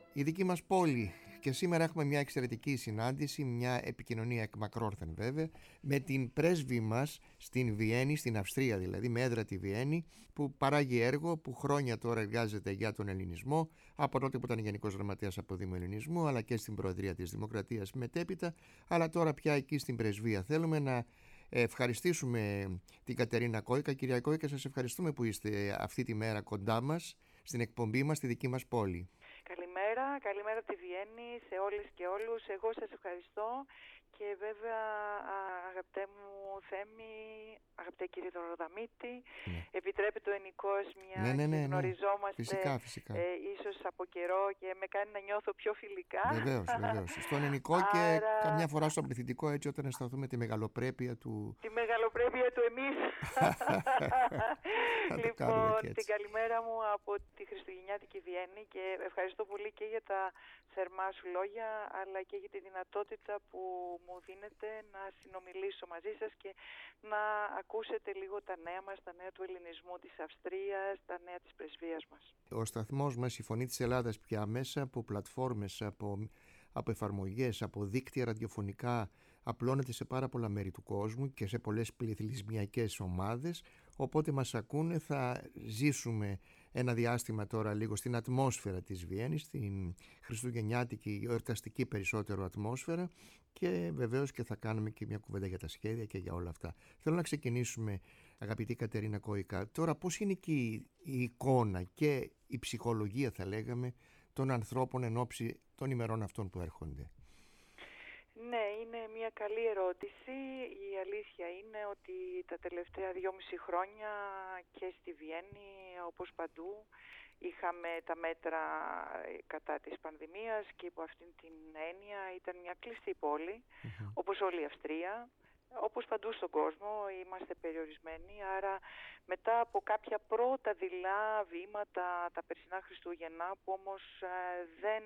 η δική μας πόλη. Και σήμερα έχουμε μια εξαιρετική συνάντηση, μια επικοινωνία εκ μακρόρθεν βέβαια, με την πρέσβη μας στην Βιέννη, στην Αυστρία δηλαδή, με έδρα τη Βιέννη, που παράγει έργο που χρόνια τώρα εργάζεται για τον ελληνισμό, από τότε που ήταν Γενικός Γραμματέας από Δήμο Ελληνισμού, αλλά και στην Προεδρία της Δημοκρατίας μετέπειτα, αλλά τώρα πια εκεί στην πρεσβεία. Θέλουμε να ευχαριστήσουμε την Κατερίνα Κόικα. Κυρία Κόικα, σας ευχαριστούμε που είστε αυτή τη μέρα κοντά μας, στην εκπομπή μας, στη δική μας πόλη. Καλημέρα από τη Βιέννη σε όλες και όλους. Εγώ σας ευχαριστώ και βέβαια αγαπητέ μου Θέμη, αγαπητέ κύριε Δωροδαμίτη, επιτρέπεται ο ενικός μια και γνωριζόμαστε φυσικά. Ίσως από καιρό και με κάνει να νιώθω πιο φιλικά. Βεβαίως. Στον ενικό και καμιά φορά στον πληθυντικό, έτσι όταν αισθανθούμε τη μεγαλοπρέπεια του. Τη μεγαλοπρέπεια του εμείς. Λοιπόν, την καλημέρα μου από τη Χριστουγεννιάτικη Βιέννη και ευχαριστώ πολύ και για τα θερμά σου λόγια, αλλά και για τη δυνατότητα που μου δίνετε να συνομιλήσω μαζί σας και να ακούσετε λίγο τα νέα μας, τα νέα του ελληνισμού της Αυστρίας, τα νέα της πρεσβείας μας. Ο σταθμός μας, η Φωνή της Ελλάδας, πια μέσα από πλατφόρμες, από εφαρμογές, από δίκτυα ραδιοφωνικά, απλώνεται σε πάρα πολλά μέρη του κόσμου και σε πολλές πληθυσμιακές ομάδες, οπότε μας ακούνε. Θα ζήσουμε ένα διάστημα τώρα λίγο στην ατμόσφαιρα της Βιέννης, στην χριστουγεννιάτικη, εορταστική περισσότερο ατμόσφαιρα, και βεβαίως και θα κάνουμε και μια κουβέντα για τα σχέδια και για όλα αυτά. Θέλω να ξεκινήσουμε, αγαπητή Κατερίνα Κόικα, τώρα πώς είναι και η εικόνα και η ψυχολογία, θα λέγαμε, των ανθρώπων εν ώψη των ημερών αυτών που έρχονται. Ναι, είναι μια καλή ερώτηση. Η αλήθεια είναι ότι τα τελευταία 2,5 χρόνια και στη Βιέννη, όπως παντού, είχαμε τα μέτρα κατά της πανδημίας και υπό αυτήν την έννοια ήταν μια κλειστή πόλη, όπως όλη η Αυστρία. Όπως παντού στον κόσμο είμαστε περιορισμένοι, άρα μετά από κάποια πρώτα δειλά βήματα τα περσινά Χριστούγεννα, που όμως δεν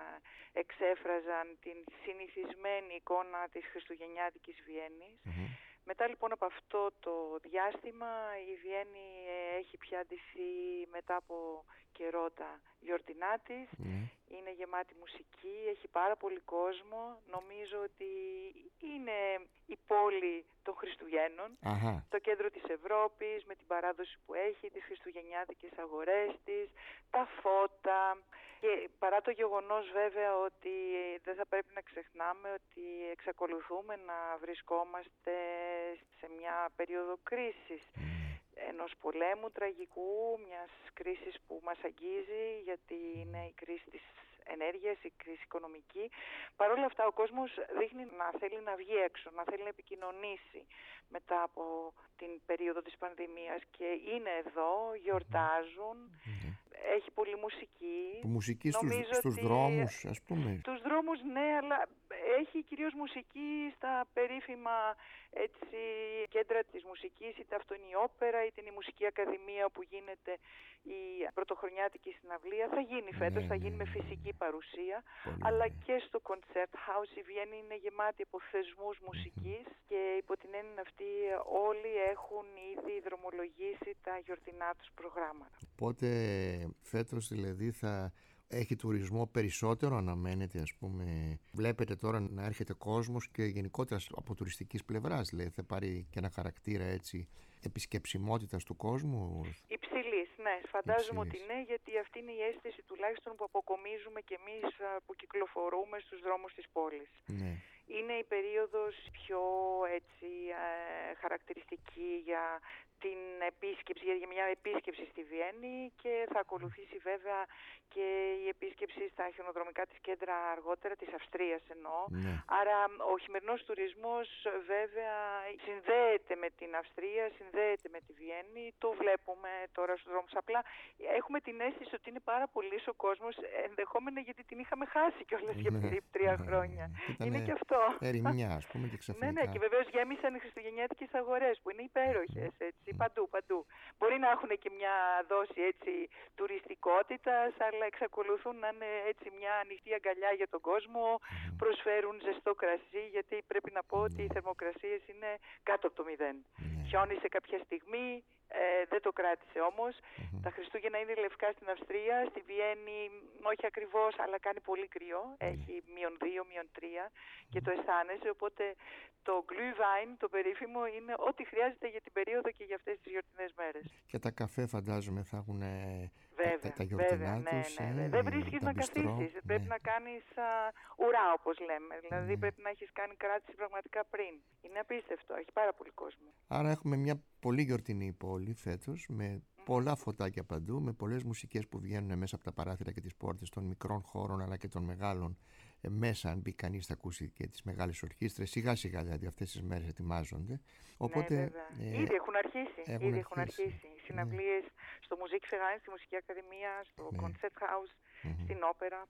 εξέφραζαν την συνηθισμένη εικόνα της χριστουγεννιάτικης Βιέννης, μετά λοιπόν από αυτό το διάστημα η Βιέννη έχει πια αντισύ μετά από καιρό τα γιορτινά της, είναι γεμάτη μουσική, έχει πάρα πολύ κόσμο. Νομίζω ότι είναι η πόλη των Χριστουγέννων, το κέντρο της Ευρώπης, με την παράδοση που έχει, τις χριστουγεννιάτικες αγορές της, τα φώτα, και παρά το γεγονός βέβαια ότι δεν θα πρέπει να ξεχνάμε ότι εξακολουθούμε να βρισκόμαστε σε μια περίοδο κρίσης, ενός πολέμου τραγικού, μιας κρίσης που μας αγγίζει, γιατί είναι η κρίση της ενέργειας, η κρίση οικονομική. Παρ' όλα αυτά ο κόσμος δείχνει να θέλει να βγει έξω, να θέλει να επικοινωνήσει μετά από την περίοδο της πανδημίας και είναι εδώ, γιορτάζουν, έχει πολύ μουσική. Μουσική στους δρόμους, ας πούμε. Στους δρόμους, ναι, αλλά έχει κυρίως μουσική στα περίφημα κέντρα της μουσικής, είτε αυτό είναι η όπερα, είτε είναι η μουσική ακαδημία που γίνεται η πρωτοχρονιάτικη συναυλία. Θα γίνει φέτος, θα γίνει με φυσική παρουσία, αλλά και στο Concert House η Βιέννη είναι γεμάτη από θεσμούς μουσικής και υπό την έννοια αυτή όλοι έχουν ήδη δρομολογήσει τα γιορτινά τους προγράμματα. Οπότε φέτος δηλαδή θα έχει τουρισμό περισσότερο, αναμένεται, ας πούμε. Βλέπετε τώρα να έρχεται κόσμος και γενικότερα από τουριστικής πλευράς, δηλαδή θα πάρει και ένα χαρακτήρα έτσι επισκεψιμότητας του κόσμου. Υψηλής, ναι, φαντάζομαι ότι ναι, γιατί αυτή είναι η αίσθηση τουλάχιστον που αποκομίζουμε κι εμείς που κυκλοφορούμε στους δρόμους της πόλης. Ναι. Είναι η περίοδος πιο χαρακτηριστική για την επίσκεψη, για μια επίσκεψη στη Βιέννη, και θα ακολουθήσει βέβαια και η επίσκεψη στα χιονοδρομικά της κέντρα αργότερα, της Αυστρίας εννοώ. Άρα ο χειμερινός τουρισμός βέβαια συνδέεται με την Αυστρία, συνδέεται με τη Βιέννη, το βλέπουμε τώρα στους δρόμους. Απλά έχουμε την αίσθηση ότι είναι πάρα πολύς ο κόσμος, ενδεχόμενα γιατί την είχαμε χάσει κιόλας για περίπου 3 χρόνια. Είναι και αυτό. Ερημιά, ας πούμε, και ξαφνικά. Ναι, και βεβαίως γέμισαν οι χριστουγεννιάτικες αγορές που είναι υπέροχες, έτσι. Παντού. Μπορεί να έχουν και μια δόση τουριστικότητας, αλλά εξακολουθούν να είναι μια ανοιχτή αγκαλιά για τον κόσμο, προσφέρουν ζεστό κρασί, γιατί πρέπει να πω ότι οι θερμοκρασίες είναι κάτω από το 0. Χιόνισε κάποια στιγμή, Δεν το κράτησε όμως. Τα Χριστούγεννα είναι λευκά στην Αυστρία, στη Βιέννη όχι ακριβώς, αλλά κάνει πολύ κρύο. Έχει -2, -3 και το αισθάνεσαι, οπότε το Glühwein, το περίφημο, είναι ό,τι χρειάζεται για την περίοδο και για αυτές τις γιορτινές μέρες. Και τα καφέ φαντάζομαι θα έχουν τα γιορτινά βέβαια, τους. ναι. Δεν βρίσκεις να καθίσεις, πρέπει να κάνεις ουρά, όπως λέμε. Δηλαδή πρέπει να έχεις κάνει κράτηση πραγματικά πριν. Είναι απίστευτο, έχει πάρα πολύ κόσμο. Άρα έχουμε μια πολύ γιορτινή πόλη φέτος, με πολλά φωτάκια παντού, με πολλές μουσικές που βγαίνουν μέσα από τα παράθυρα και τις πόρτες των μικρών χώρων αλλά και των μεγάλων. Μέσα, αν μπει κανείς, θα ακούσει και τις μεγάλες ορχήστρες. Σιγά σιγά δηλαδή αυτές τις μέρες ετοιμάζονται. Οπότε, ήδη έχουν αρχίσει. Οι συναυλίες στο Musikverein, στη Μουσική Ακαδημία, στο Concerthaus, στην Όπερα.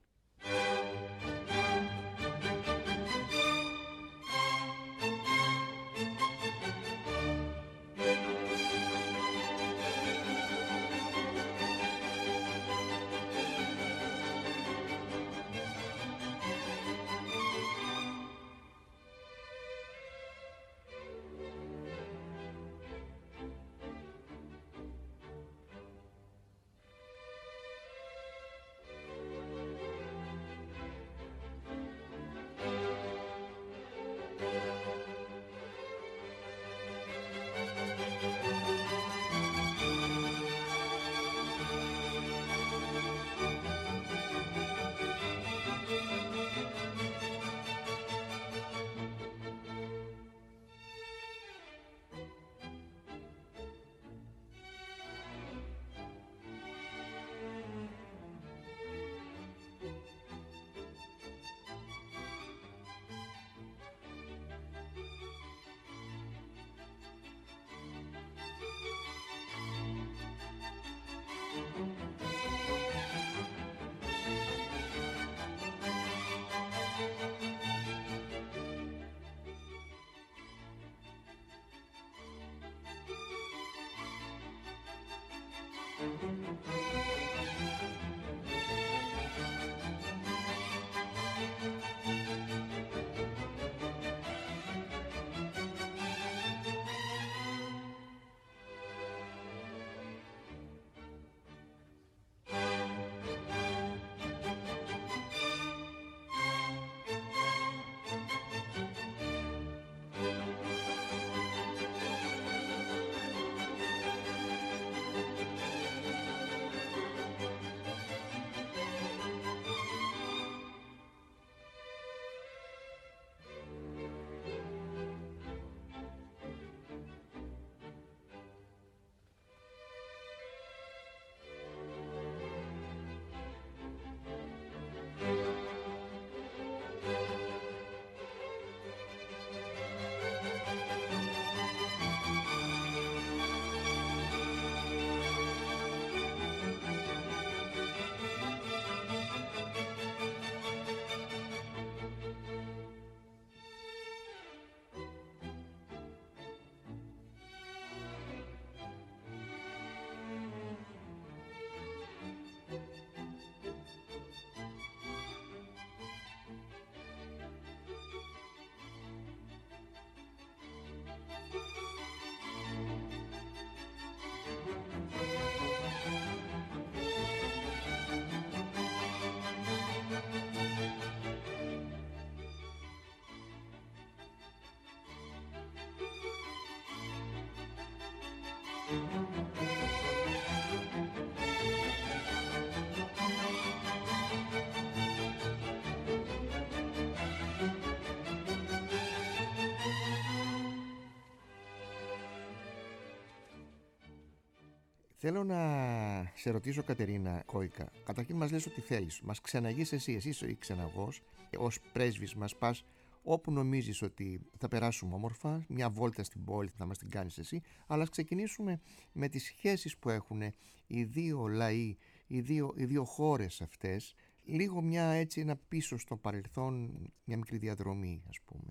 Θέλω να σε ρωτήσω, Κατερίνα Κόικα, καταρχήν μας λες ότι θέλεις. Μας ξεναγείς εσύ είσαι η ξεναγός, ως πρέσβης μας πας όπου νομίζεις ότι θα περάσουμε όμορφα, μια βόλτα στην πόλη θα μας την κάνεις εσύ, αλλά ας ξεκινήσουμε με τις σχέσεις που έχουν οι δύο λαοί, οι δύο χώρες αυτές, λίγο ένα πίσω στο παρελθόν, μια μικρή διαδρομή, ας πούμε.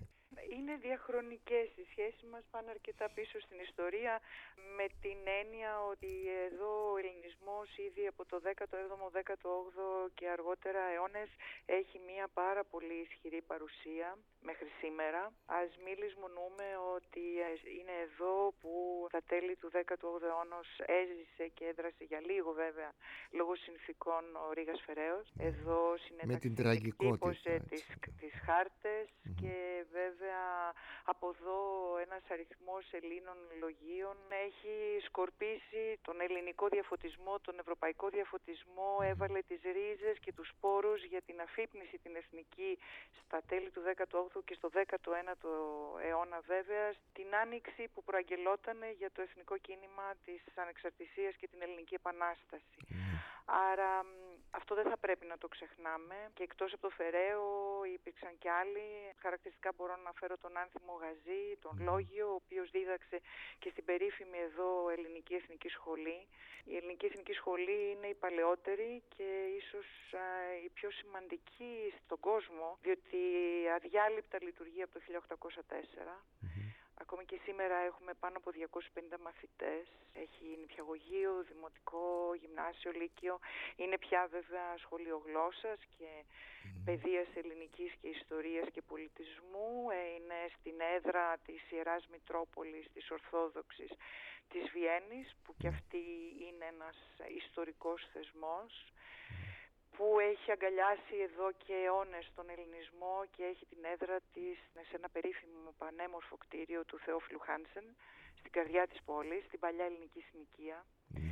Είναι διαχρονικές. Οι σχέσεις μας πάνε αρκετά πίσω στην ιστορία, με την έννοια ότι εδώ ο ελληνισμός ήδη από το 17ο, 18ο και αργότερα αιώνες έχει μία πάρα πολύ ισχυρή παρουσία μέχρι σήμερα. Ας μην λησμονούμε ότι είναι εδώ που τα τέλη του 18ου αιώνα έζησε και έδρασε για λίγο βέβαια λόγω συνθήκων ο Ρήγας Φεραίος. Εδώ συνέταξε και εκτύπωσε τις χάρτες και βέβαια από εδώ ένας αριθμός Ελλήνων λογίων έχει σκορπίσει τον ελληνικό διαφωτισμό, τον ευρωπαϊκό διαφωτισμό, έβαλε τις ρίζες και τους σπόρους για την αφύπνιση την εθνική στα τέλη του 18ου και στο 19ο αιώνα βέβαια, στην άνοιξη που προαγγελόταν για το εθνικό κίνημα της ανεξαρτησίας και την ελληνική επανάσταση. Άρα αυτό δεν θα πρέπει να το ξεχνάμε, και εκτός από το Φεραίο υπήρξαν και άλλοι. Χαρακτηριστικά μπορώ να αναφέρω τον Άνθιμο Γαζή, τον Λόγιο, ο οποίος δίδαξε και στην περίφημη εδώ Ελληνική Εθνική Σχολή. Η Ελληνική Εθνική Σχολή είναι η παλαιότερη και ίσως η πιο σημαντική στον κόσμο, διότι αδιάλειπτα λειτουργεί από το 1804. Ακόμη και σήμερα έχουμε πάνω από 250 μαθητές. Έχει νηπιαγωγείο, δημοτικό, γυμνάσιο, λύκειο. Είναι πια βέβαια σχολείο γλώσσας και παιδείας ελληνικής και ιστορίας και πολιτισμού. Είναι στην έδρα της Ιεράς Μητρόπολης της Ορθόδοξης της Βιέννης, που και αυτή είναι ένας ιστορικός θεσμός, που έχει αγκαλιάσει εδώ και αιώνες τον ελληνισμό και έχει την έδρα της σε ένα περίφημο πανέμορφο κτίριο του Θεόφιλου Χάνσεν, στην καρδιά της πόλης, στην παλιά ελληνική συνοικία.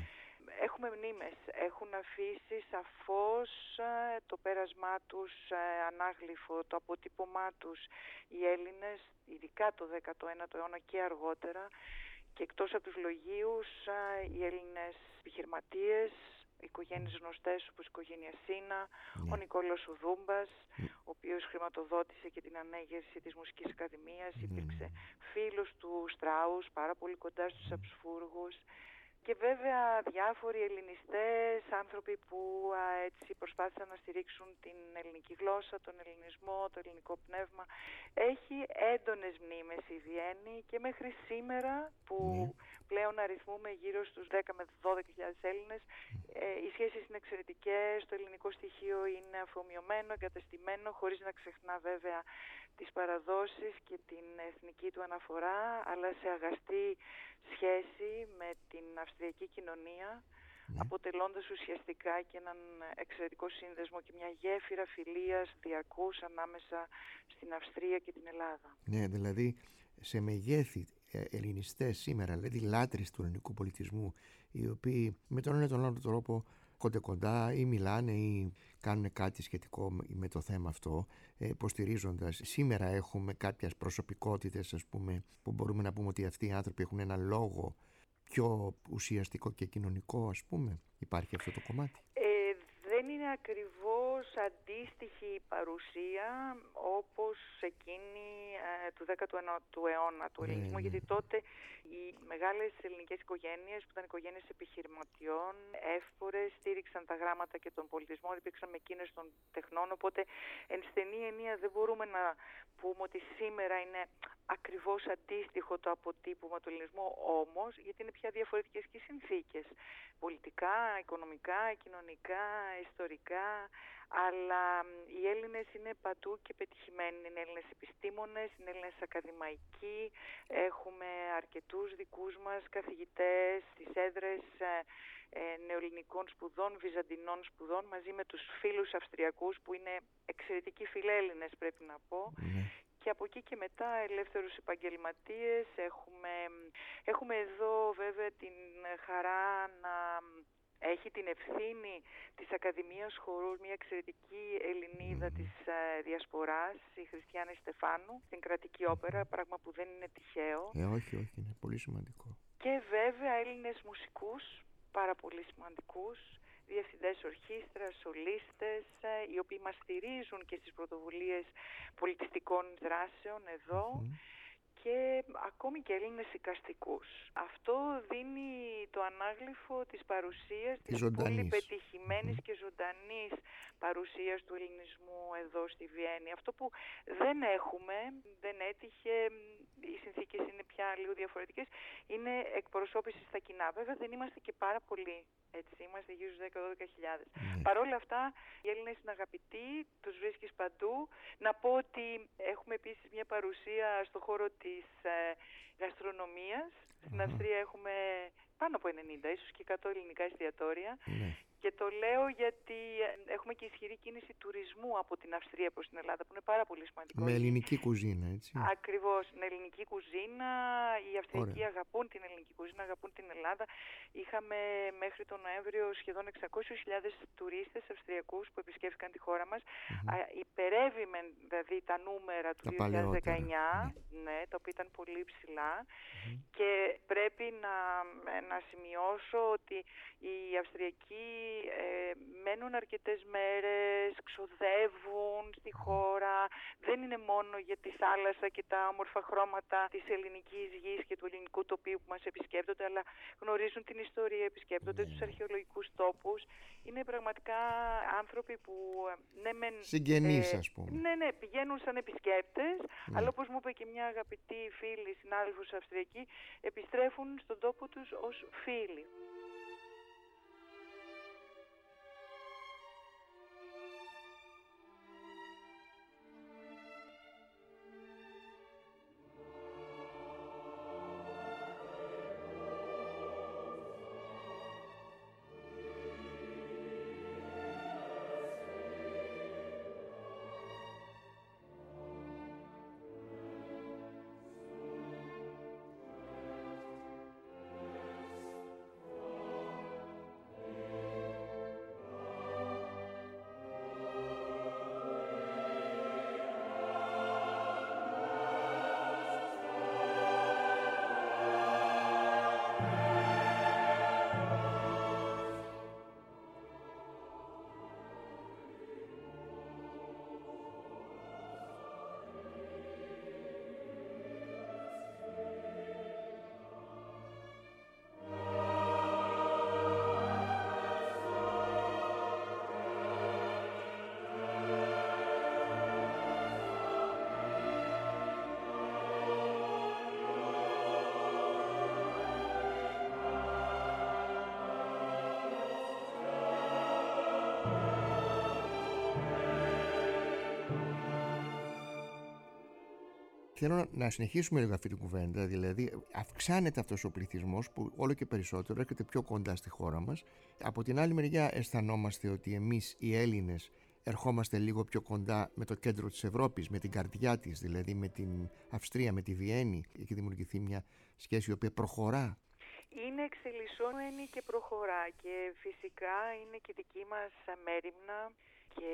Έχουμε μνήμες, έχουν αφήσει σαφώς το πέρασμά τους ανάγλυφο, το αποτύπωμά τους οι Έλληνες, ειδικά το 19ο αιώνα και αργότερα, και εκτός από τους λογίους οι Έλληνες επιχειρηματίες, οικογένειες γνωστές όπως η οικογένεια Σίνα, ο Νικόλαος ο Δούμπας, ο οποίος χρηματοδότησε και την ανέγερση της Μουσικής Ακαδημίας, υπήρξε φίλος του Στράους, πάρα πολύ κοντά στους Αψφούργους, και βέβαια διάφοροι ελληνιστές, άνθρωποι που έτσι προσπάθησαν να στηρίξουν την ελληνική γλώσσα, τον ελληνισμό, το ελληνικό πνεύμα. Έχει έντονες μνήμες η Βιέννη και μέχρι σήμερα, που πλέον αριθμούμε γύρω στους 10 με 12.000 Έλληνες, οι σχέσεις είναι εξαιρετικές, το ελληνικό στοιχείο είναι αφομοιωμένο, εγκατεστημένο, χωρίς να ξεχνά βέβαια τις παραδόσεις και την εθνική του αναφορά, αλλά σε αγαστή σχέση με την αυστριακή κοινωνία, αποτελώντας ουσιαστικά και έναν εξαιρετικό σύνδεσμο και μια γέφυρα φιλίας διαρκούς ανάμεσα στην Αυστρία και την Ελλάδα. Ναι, δηλαδή σε μεγέθη ελληνιστές σήμερα, δηλαδή λάτρεις του ελληνικού πολιτισμού, οι οποίοι με τον ένα τον άλλο τρόπο κοντά ή μιλάνε ή κάνουν κάτι σχετικό με το θέμα αυτό, υποστηρίζοντας. Σήμερα έχουμε κάποιες προσωπικότητες, ας πούμε, που μπορούμε να πούμε ότι αυτοί οι άνθρωποι έχουν ένα λόγο πιο ουσιαστικό και κοινωνικό, ας πούμε. Υπάρχει αυτό το κομμάτι. Δεν είναι ακριβώς αντίστοιχη η παρουσία όπως εκείνη του 19ου αιώνα του ελληνισμού, γιατί τότε οι μεγάλες ελληνικές οικογένειες, που ήταν οικογένειες επιχειρηματιών, εύπορες, στήριξαν τα γράμματα και τον πολιτισμό, υπήρξαν με εκείνες των τεχνών, οπότε εν στενή ενία δεν μπορούμε να πούμε ότι σήμερα είναι ακριβώς αντίστοιχο το αποτύπωμα του ελληνισμού, όμως, γιατί είναι πια διαφορετικές και οι συνθήκες, πολιτικά, οικονομικά, κοινωνικά, ιστορικά, αλλά οι Έλληνες είναι παντού και πετυχημένοι. Είναι Έλληνες επιστήμονες, είναι Έλληνες ακαδημαϊκοί, έχουμε αρκετούς δικούς μας καθηγητές στις έδρες νεοελληνικών σπουδών, βυζαντινών σπουδών, μαζί με τους φίλους Αυστριακούς που είναι εξαιρετικοί φιλέλληνες, πρέπει να πω. Και από εκεί και μετά ελεύθερους επαγγελματίες. Έχουμε εδώ βέβαια την χαρά να έχει την ευθύνη της Ακαδημίας Χορούς μια εξαιρετική Ελληνίδα της Διασποράς, η Χριστιάνη Στεφάνου, στην Κρατική Όπερα, πράγμα που δεν είναι τυχαίο. Όχι, είναι πολύ σημαντικό. Και βέβαια Έλληνες μουσικούς, πάρα πολύ σημαντικούς, διευθυντές ορχήστρας, σολίστες, οι οποίοι μας στηρίζουν και στις πρωτοβουλίες πολιτιστικών δράσεων εδώ. και ακόμη και Έλληνες εικαστικούς. Αυτό δίνει το ανάγλυφο της παρουσίας, της πολύ πετυχημένης και ζωντανής παρουσίας του ελληνισμού εδώ στη Βιέννη. Αυτό που δεν έχουμε, δεν έτυχε, οι συνθήκες είναι πια λίγο διαφορετικές, είναι εκπροσώπηση στα κοινά. Βέβαια δεν είμαστε και πάρα πολλοί, έτσι, είμαστε γύρω στους 10-12 χιλιάδες. Παρ' όλα αυτά οι Έλληνες είναι αγαπητοί, τους βρίσκεις παντού. Να πω ότι έχουμε επίσης μια παρουσία στον χώρο της γαστρονομίας. Στην Αυστρία έχουμε πάνω από 90, ίσως και 100 ελληνικά εστιατόρια. Και το λέω γιατί έχουμε και ισχυρή κίνηση τουρισμού από την Αυστρία προς την Ελλάδα, που είναι πάρα πολύ σημαντικό. Με ελληνική κουζίνα, έτσι. Ακριβώς, με ελληνική κουζίνα. Οι Αυστριακοί αγαπούν την ελληνική κουζίνα, αγαπούν την Ελλάδα. Είχαμε μέχρι τον Νοέμβριο σχεδόν 600.000 τουρίστες αυστριακούς που επισκέφθηκαν τη χώρα μας. Υπερεύει δηλαδή τα νούμερα του 2019, τα οποία ήταν πολύ ψηλά. Και πρέπει να σημειώσω ότι οι Αυστριακοί μένουν αρκετές μέρες, ξοδεύουν στη χώρα. Δεν είναι μόνο για τη θάλασσα και τα όμορφα χρώματα της ελληνικής γης και του ελληνικού τοπίου που μας επισκέπτονται, αλλά γνωρίζουν την ιστορία, επισκέπτονται τους αρχαιολογικούς τόπους. Είναι πραγματικά άνθρωποι που συγγενείς, ας πούμε. Ναι, πηγαίνουν σαν επισκέπτες, αλλά όπως μου είπε και μια αγαπητή φίλη, συνάδελφος Αυστριακή, επιστρέφουν στον τόπο τους ως φίλοι. Θέλω να συνεχίσουμε λίγο αυτή την κουβέντα, δηλαδή αυξάνεται αυτός ο πληθυσμός που όλο και περισσότερο έρχεται πιο κοντά στη χώρα μας. Από την άλλη μεριά αισθανόμαστε ότι εμείς οι Έλληνες ερχόμαστε λίγο πιο κοντά με το κέντρο της Ευρώπης, με την καρδιά της, δηλαδή με την Αυστρία, με τη Βιέννη. Έχει δημιουργηθεί μια σχέση η οποία προχωρά. Είναι εξελισσόμενη και προχωρά και φυσικά είναι και δική μας μέριμνα και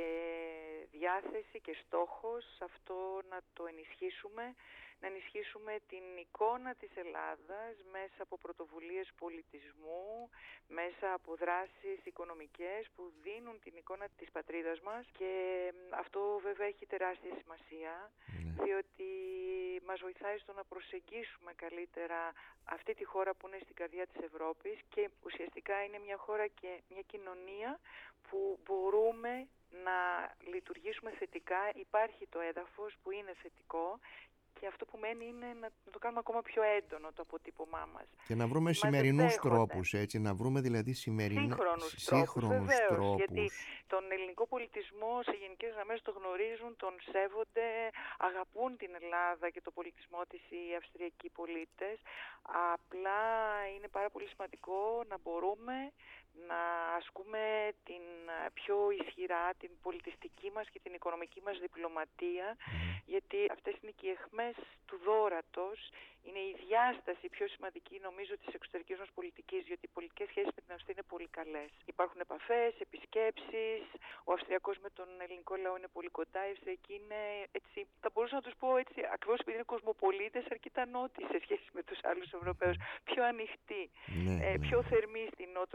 διάθεση και στόχος αυτό να το ενισχύσουμε, να ενισχύσουμε την εικόνα της Ελλάδας μέσα από πρωτοβουλίες πολιτισμού, μέσα από δράσεις οικονομικές που δίνουν την εικόνα της πατρίδας μας, και αυτό βέβαια έχει τεράστια σημασία, διότι μας βοηθάει στο να προσεγγίσουμε καλύτερα αυτή τη χώρα που είναι στην καρδιά της Ευρώπης και ουσιαστικά είναι μια χώρα και μια κοινωνία που μπορούμε να λειτουργήσουμε θετικά. Υπάρχει το έδαφος που είναι θετικό και αυτό που μένει είναι να το κάνουμε ακόμα πιο έντονο το αποτύπωμά μας. Και να βρούμε σημερινούς τρόπους, έτσι, να βρούμε δηλαδή σύγχρονους τρόπους. Γιατί τον ελληνικό πολιτισμό σε γενικές γραμμές το γνωρίζουν, τον σέβονται, αγαπούν την Ελλάδα και το πολιτισμό της οι αυστριακοί πολίτες. Απλά είναι πάρα πολύ σημαντικό να μπορούμε να ασκούμε την πιο ισχυρά την πολιτιστική μας και την οικονομική μας διπλωματία, γιατί αυτές είναι και οι αιχμές του δώρατος, είναι η διάσταση πιο σημαντική νομίζω της εξωτερικής μας πολιτικής, γιατί οι πολιτικές σχέσεις με την Αυστρία είναι πολύ καλές. Υπάρχουν επαφές, επισκέψεις, ο Αυστριακός με τον ελληνικό λαό είναι πολύ κοντά, οι Αυστριακοί είναι έτσι, θα μπορούσα να τους πω έτσι, ακριβώς επειδή είναι κοσμοπολίτες, αρκετά νότιοι σε σχέση με τους άλλους Ευρωπαίους, πιο ανοιχτοί, πιο θερμοί στην νοοτροπία,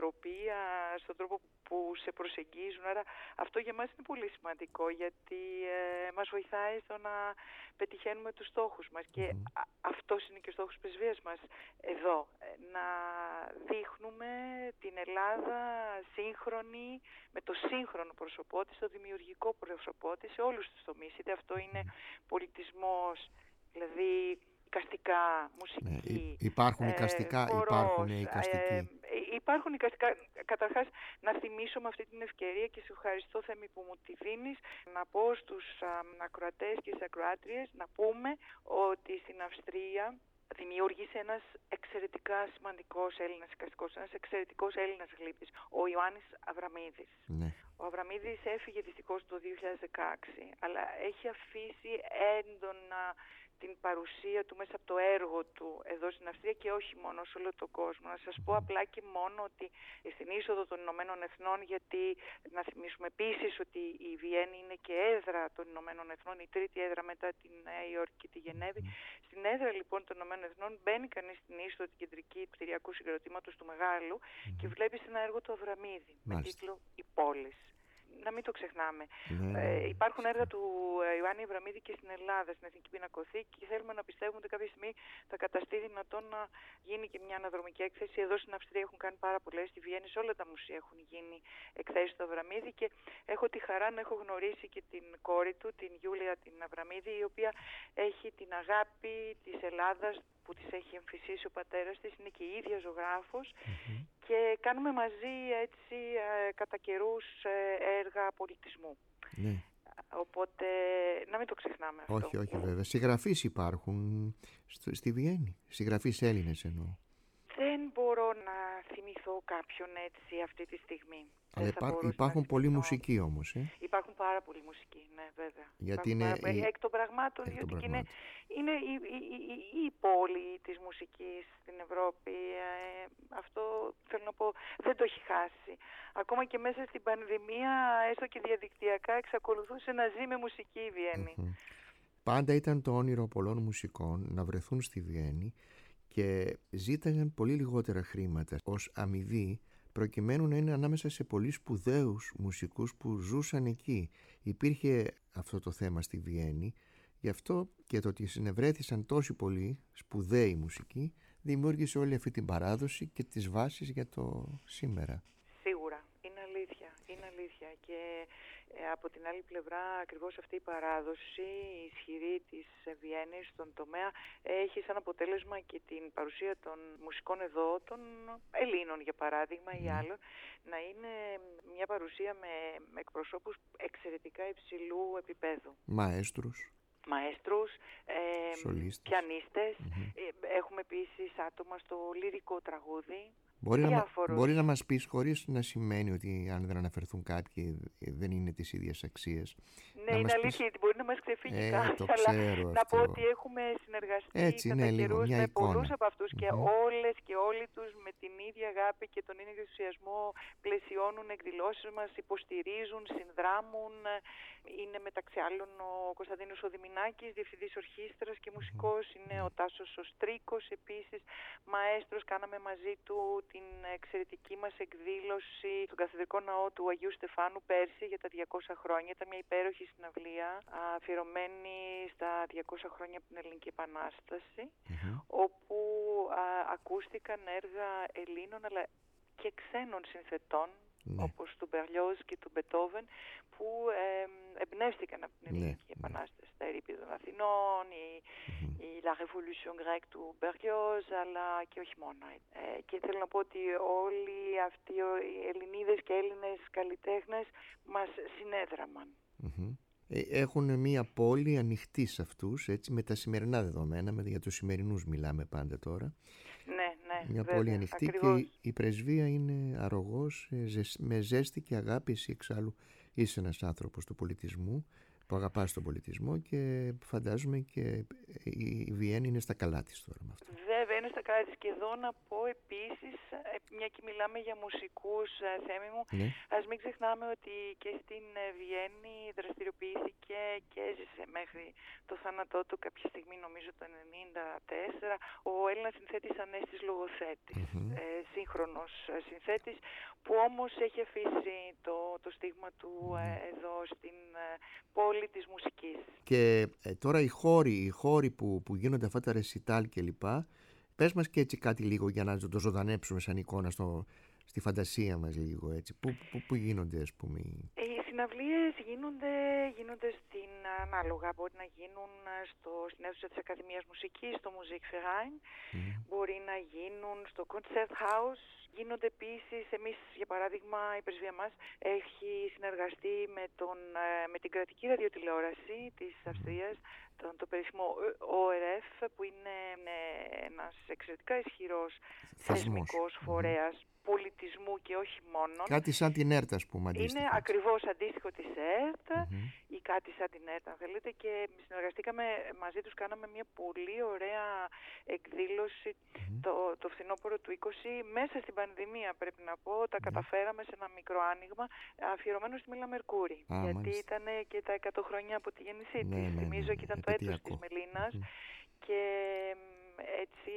κριτήρια στον τρόπο που σε προσεγγίζουν. Άρα αυτό για μας είναι πολύ σημαντικό, γιατί μας βοηθάει στο να πετυχαίνουμε τους στόχους μας. Και αυτός είναι και ο στόχος της πρεσβείας μας εδώ. Να δείχνουμε την Ελλάδα σύγχρονη, με το σύγχρονο πρόσωπό της, το δημιουργικό πρόσωπό της, σε όλους τους τομείς. Είτε αυτό είναι πολιτισμός, δηλαδή εικαστικά, μουσική, υπάρχουν εικαστικά, υπάρχουν εικαστικοί. Υπάρχουν εικαστικά. Καταρχάς, να θυμίσω με αυτή την ευκαιρία, και σε ευχαριστώ, Θέμη, που μου τη δίνεις, να πω στους ακροατές και στις ακροάτριες, να πούμε ότι στην Αυστρία δημιούργησε ένας εξαιρετικά σημαντικός Έλληνας εικαστικός, ένας εξαιρετικός Έλληνας γλύπτης, ο Ιωάννης Αβραμίδης. Ναι. Ο Αβραμίδης έφυγε δυστυχώς το 2016, αλλά έχει αφήσει έντονα την παρουσία του μέσα από το έργο του εδώ στην Αυστρία και όχι μόνο, σε όλο τον κόσμο. Να σας πω απλά και μόνο ότι στην είσοδο των Ηνωμένων Εθνών, γιατί να θυμίσουμε επίσης ότι η Βιέννη είναι και έδρα των Ηνωμένων Εθνών, η τρίτη έδρα μετά τη Νέα Υόρκη και τη Γενέβη. Στην έδρα λοιπόν των Ηνωμένων Εθνών μπαίνει κανείς στην είσοδο την κεντρική του κτηριακού συγκροτήματος του Μεγάλου και βλέπεις ένα έργο του Αβραμίδη με τίτλο «Οι πόλεις». Να μην το ξεχνάμε. Υπάρχουν έργα του Ιωάννη Αβραμίδη και στην Ελλάδα, στην Εθνική Πινακοθήκη, και θέλουμε να πιστεύουμε ότι κάποια στιγμή θα καταστεί δυνατόν να γίνει και μια αναδρομική έκθεση. Εδώ στην Αυστρία έχουν κάνει πάρα πολλές, στη Βιέννη, σε όλα τα μουσεία έχουν γίνει εκθέσεις του Αβραμίδη, και έχω τη χαρά να έχω γνωρίσει και την κόρη του, την Γιούλια την Αβραμίδη, η οποία έχει την αγάπη της Ελλάδας που της έχει εμφυσίσει ο πατέρας της, είναι και η ίδια ζωγράφος, και κάνουμε μαζί έτσι κατά καιρούς έργα πολιτισμού. Ναι. Οπότε να μην το ξεχνάμε αυτό. Όχι βέβαια. Συγγραφείς υπάρχουν στη Βιέννη, συγγραφείς Έλληνες εννοώ. Δεν μπορώ να θυμηθώ κάποιον έτσι αυτή τη στιγμή. Αλλά υπάρχουν πολλοί μουσικοί όμως. Υπάρχουν πάρα πολλοί μουσικοί, ναι, βέβαια. Γιατί είναι εκ των πραγμάτων, διότι είναι η πόλη της μουσικής στην Ευρώπη. Αυτό θέλω να πω, δεν το έχει χάσει. Ακόμα και μέσα στην πανδημία, έστω και διαδικτυακά, εξακολουθούσε να ζει με μουσική η Βιέννη. Πάντα ήταν το όνειρο πολλών μουσικών να βρεθούν στη Βιέννη και ζήταγαν πολύ λιγότερα χρήματα ως αμοιβή, προκειμένου να είναι ανάμεσα σε πολύ σπουδαίους μουσικούς που ζούσαν εκεί. Υπήρχε αυτό το θέμα στη Βιέννη, γι' αυτό και το ότι συνευρέθησαν τόσοι πολλοί σπουδαίοι μουσικοί δημιούργησε όλη αυτή την παράδοση και τις βάσεις για το σήμερα. Σίγουρα, είναι αλήθεια. Και από την άλλη πλευρά, ακριβώς αυτή η παράδοση ισχυρή της Βιέννης στον τομέα έχει σαν αποτέλεσμα και την παρουσία των μουσικών εδώ, των Ελλήνων για παράδειγμα ή άλλων, να είναι μια παρουσία με εκπροσώπους εξαιρετικά υψηλού επίπεδου. Μαέστρους, πιανίστες. Έχουμε επίσης άτομα στο λυρικό τραγούδι. Μπορεί να μας πεις, χωρίς να σημαίνει ότι αν δεν αναφερθούν κάποιοι δεν είναι της ίδιας αξίας. Ναι, είναι αλήθεια, γιατί μπορεί να μας ξεφύγει κάτι, αλλά να πω ότι έχουμε συνεργαστεί κατά καιρούς με πολλούς από αυτούς και όλες και όλοι τους με την ίδια αγάπη και τον ίδιο ενθουσιασμό πλαισιώνουν εκδηλώσεις μας, υποστηρίζουν, συνδράμουν. Είναι μεταξύ άλλων ο Κωνσταντίνος ο Δημηνάκης, διευθυντής ορχήστρας και μουσικός, είναι ο Τάσος ο Στρίκος επίσης, μαέστρος. Κάναμε μαζί του την εξαιρετική μας εκδήλωση στον Καθεδρικό Ναό του Αγίου Στεφάνου πέρσι για τα 200 χρόνια. Ήταν μια υπέροχη συναυλία αφιερωμένη στα 200 χρόνια από την Ελληνική Επανάσταση, όπου ακούστηκαν έργα Ελλήνων αλλά και ξένων συνθετών, όπως του Μπερλιόζ και του Μπετόβεν, που εμπνεύστηκαν από την Ελληνική Επανάσταση. Τα ερείπη των Αθηνών, η La Révolution Grecque του Μπερλιόζ, αλλά και όχι μόνο. Και θέλω να πω ότι όλοι αυτοί οι Ελληνίδες και Έλληνες καλλιτέχνες μας συνέδραμαν. Έχουν μια πόλη ανοιχτή σε αυτούς, έτσι, με τα σημερινά δεδομένα, για τους σημερινούς μιλάμε πάντα τώρα. Ναι, μια βέβαια, πόλη ανοιχτή ακριβώς. Και η πρεσβεία είναι αρρωγός, με ζέστη και αγάπη. Εσύ εξάλλου είσαι ένας άνθρωπος του πολιτισμού που αγαπάς τον πολιτισμό και φαντάζομαι και η Βιέννη είναι στα καλά της τώρα με αυτό. Βέβαια, μπαίνει στα κράτη της. Και εδώ να πω επίσης, μια και μιλάμε για μουσικούς, Θέμη μου, Ναι. ας μην ξεχνάμε ότι και στην Βιέννη δραστηριοποιήθηκε και έζησε μέχρι το θάνατό του κάποια στιγμή, νομίζω το 1994, ο Έλληνας συνθέτης Ανέστης Λογοθέτης, σύγχρονος συνθέτης, που όμως έχει αφήσει το στίγμα του εδώ στην πόλη της μουσικής. Και τώρα οι χώροι που γίνονται αυτά τα ρεσιτάλ κλπ. Πες μας και έτσι κάτι λίγο για να το ζωντανέψουμε σαν εικόνα στη φαντασία μας λίγο έτσι. Πού γίνονται, ας πούμε? Οι συναυλίες γίνονται ανάλογα. Μπορεί να γίνουν στην αίθουσα της Ακαδημίας Μουσικής, στο Musikverein, μπορεί να γίνουν στο Konzerthaus. Γίνονται επίσης, εμείς για παράδειγμα η πρεσβεία μας έχει συνεργαστεί με την κρατική ραδιοτηλεόραση της Αυστρίας, το περίφημο ORF, που είναι ένας εξαιρετικά ισχυρός θεσμικός φορέας πολιτισμού και όχι μόνο. Κάτι σαν την ΕΡΤ, ας πούμε, αντίστοιχα. Είναι ακριβώς αντίστοιχο της ΕΡΤ ή κάτι σαν την ΕΡΤ, αν θέλετε, και συνεργαστήκαμε μαζί τους, κάναμε μια πολύ ωραία εκδήλωση το φθινόπωρο του 20, μέσα στην πανδημία πρέπει να πω, τα καταφέραμε σε ένα μικρό άνοιγμα αφιερωμένο στη Μίλα Μερκούρη, γιατί ήταν και τα 100 χρόνια από τη γέννησή της, θυμίζω, και ήταν το έτος της Μελίνας, και έτσι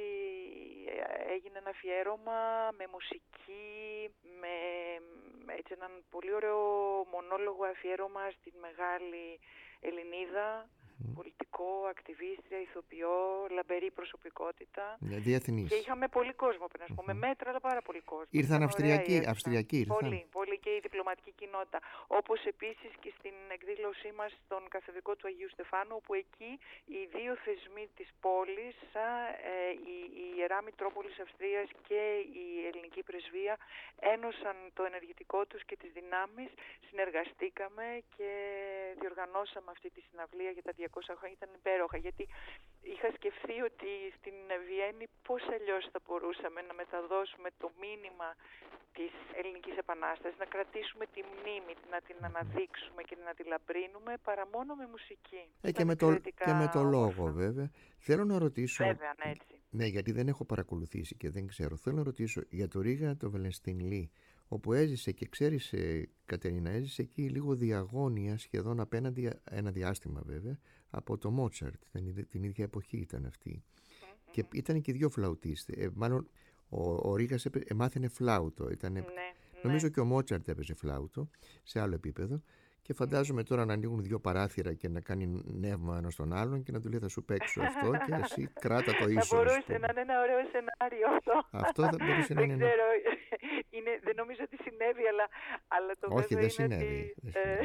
έγινε ένα αφιέρωμα με μουσική, με έτσι έναν πολύ ωραίο μονόλογο αφιέρωμα στην μεγάλη Ελληνίδα, πολιτικό, ακτιβίστρια, ηθοποιό, λαμπερή προσωπικότητα. Διεθνής. Και είχαμε πολύ κόσμο, πρέπει να πούμε, μέτρα, αλλά πάρα πολύ κόσμο. Ήρθαν Αυστριακοί ήρθαν. Πολύ, και η διπλωματική κοινότητα. Όπως επίσης και στην εκδήλωσή μας στον καθεδρικό του Αγίου Στεφάνου, όπου εκεί οι δύο θεσμοί της πόλης, η Ιερά Μητρόπολης Αυστρίας και η ελληνική πρεσβεία, ένωσαν το ενεργητικό τους και τις δυνάμεις, συνεργαστήκαμε και διοργανώσαμε αυτή τη συναυλία για τα 200 χρόνια. Ήταν υπέροχα, γιατί είχα σκεφτεί ότι στην Βιέννη πώς αλλιώς θα μπορούσαμε να μεταδώσουμε το μήνυμα της Ελληνικής Επανάστασης, να κρατήσουμε τη μνήμη, να την αναδείξουμε και να τη λαμπρύνουμε, παρά μόνο με μουσική. Και με το λόγο, βέβαια. Θέλω να ρωτήσω... Βέβαια, ναι, έτσι. Ναι, γιατί δεν έχω παρακολουθήσει και δεν ξέρω. Θέλω να ρωτήσω για το Ρίγα το Βελενστινλί, όπου έζησε, και ξέρεις, Κατερίνα, έζησε εκεί λίγο διαγώνια, σχεδόν απέναντι, ένα διάστημα βέβαια, από το Μότσαρτ. Την ίδια εποχή ήταν αυτή. Και ήταν και δύο φλαουτίστες. Μάλλον ο Ρίγας μάθαινε φλάουτο. Νομίζω και ο Μότσαρτ έπαιζε φλάουτο σε άλλο επίπεδο. Και φαντάζομαι τώρα να ανοίγουν δύο παράθυρα και να κάνει νεύμα ένας τον άλλον και να του λέει θα σου παίξω αυτό και εσύ κράτα το ίσως. Θα μπορούσε να είναι ένα ωραίο σενάριο αυτό. Αυτό θα μπορούσε να είναι. Δεν ξέρω, δεν νομίζω ότι συνέβη, αλλά το βέβαιο όχι, δεν συνέβη.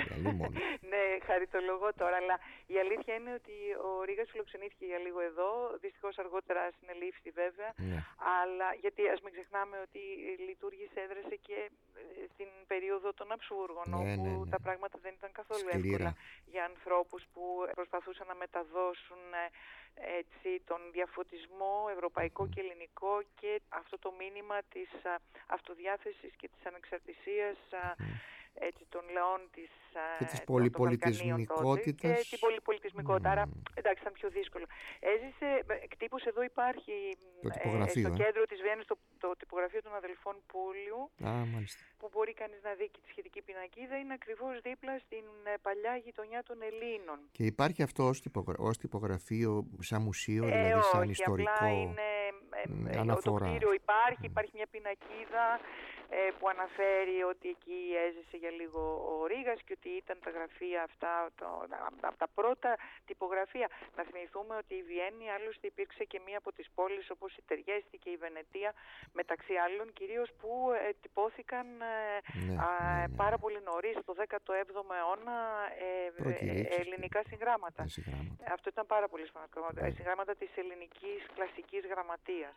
Ναι, χαριτολογώ τώρα, αλλά η αλήθεια είναι ότι ο Ρίγας φιλοξενήθηκε για λίγο εδώ, δυστυχώς αργότερα συνελήφθη βέβαια, αλλά γιατί ας μην ξεχνάμε ότι λειτουργήσε, έδρασε και στην περίοδο των Αψούργων, όπου τα πράγματα δεν ήταν καθόλου εύκολα για ανθρώπους που προσπαθούσαν να μεταδώσουν έτσι τον διαφωτισμό ευρωπαϊκό και ελληνικό και αυτό το μήνυμα της αυτοδιάθεσης και της ανεξαρτησίας έτσι, των λαών και της πολυπολιτισμικότητας. Και την πολυπολιτισμικότητα, άρα εντάξει, ήταν πιο δύσκολο. Έζησε, εκτύπωσε, εδώ υπάρχει στο κέντρο της Βιέννης το τυπογραφείο των αδελφών Πούλιου, που μπορεί κανείς να δει και τη σχετική πινακίδα, είναι ακριβώς δίπλα στην παλιά γειτονιά των Ελλήνων. Και υπάρχει αυτό ως τυπογραφείο, σαν μουσείο, δηλαδή σαν ιστορικό απλά είναι αναφορά. Το κτίριο υπάρχει μια πινακίδα που αναφέρει ότι εκεί έζησε για λίγο ο Ρίγας και ότι ήταν τα γραφεία αυτά από τα πρώτα τυπογραφεία. Να θυμηθούμε ότι η Βιέννη άλλωστε υπήρξε και μία από τις πόλεις όπως η Τεριέστη και η Βενετία, μεταξύ άλλων, κυρίως που τυπώθηκαν πάρα πολύ νωρίς, το 17ο αιώνα, ελληνικά συγγράμματα. Αυτό ήταν πάρα πολύ σημαντικό. Συγγράμματα της ελληνικής κλασικής γραμματείας.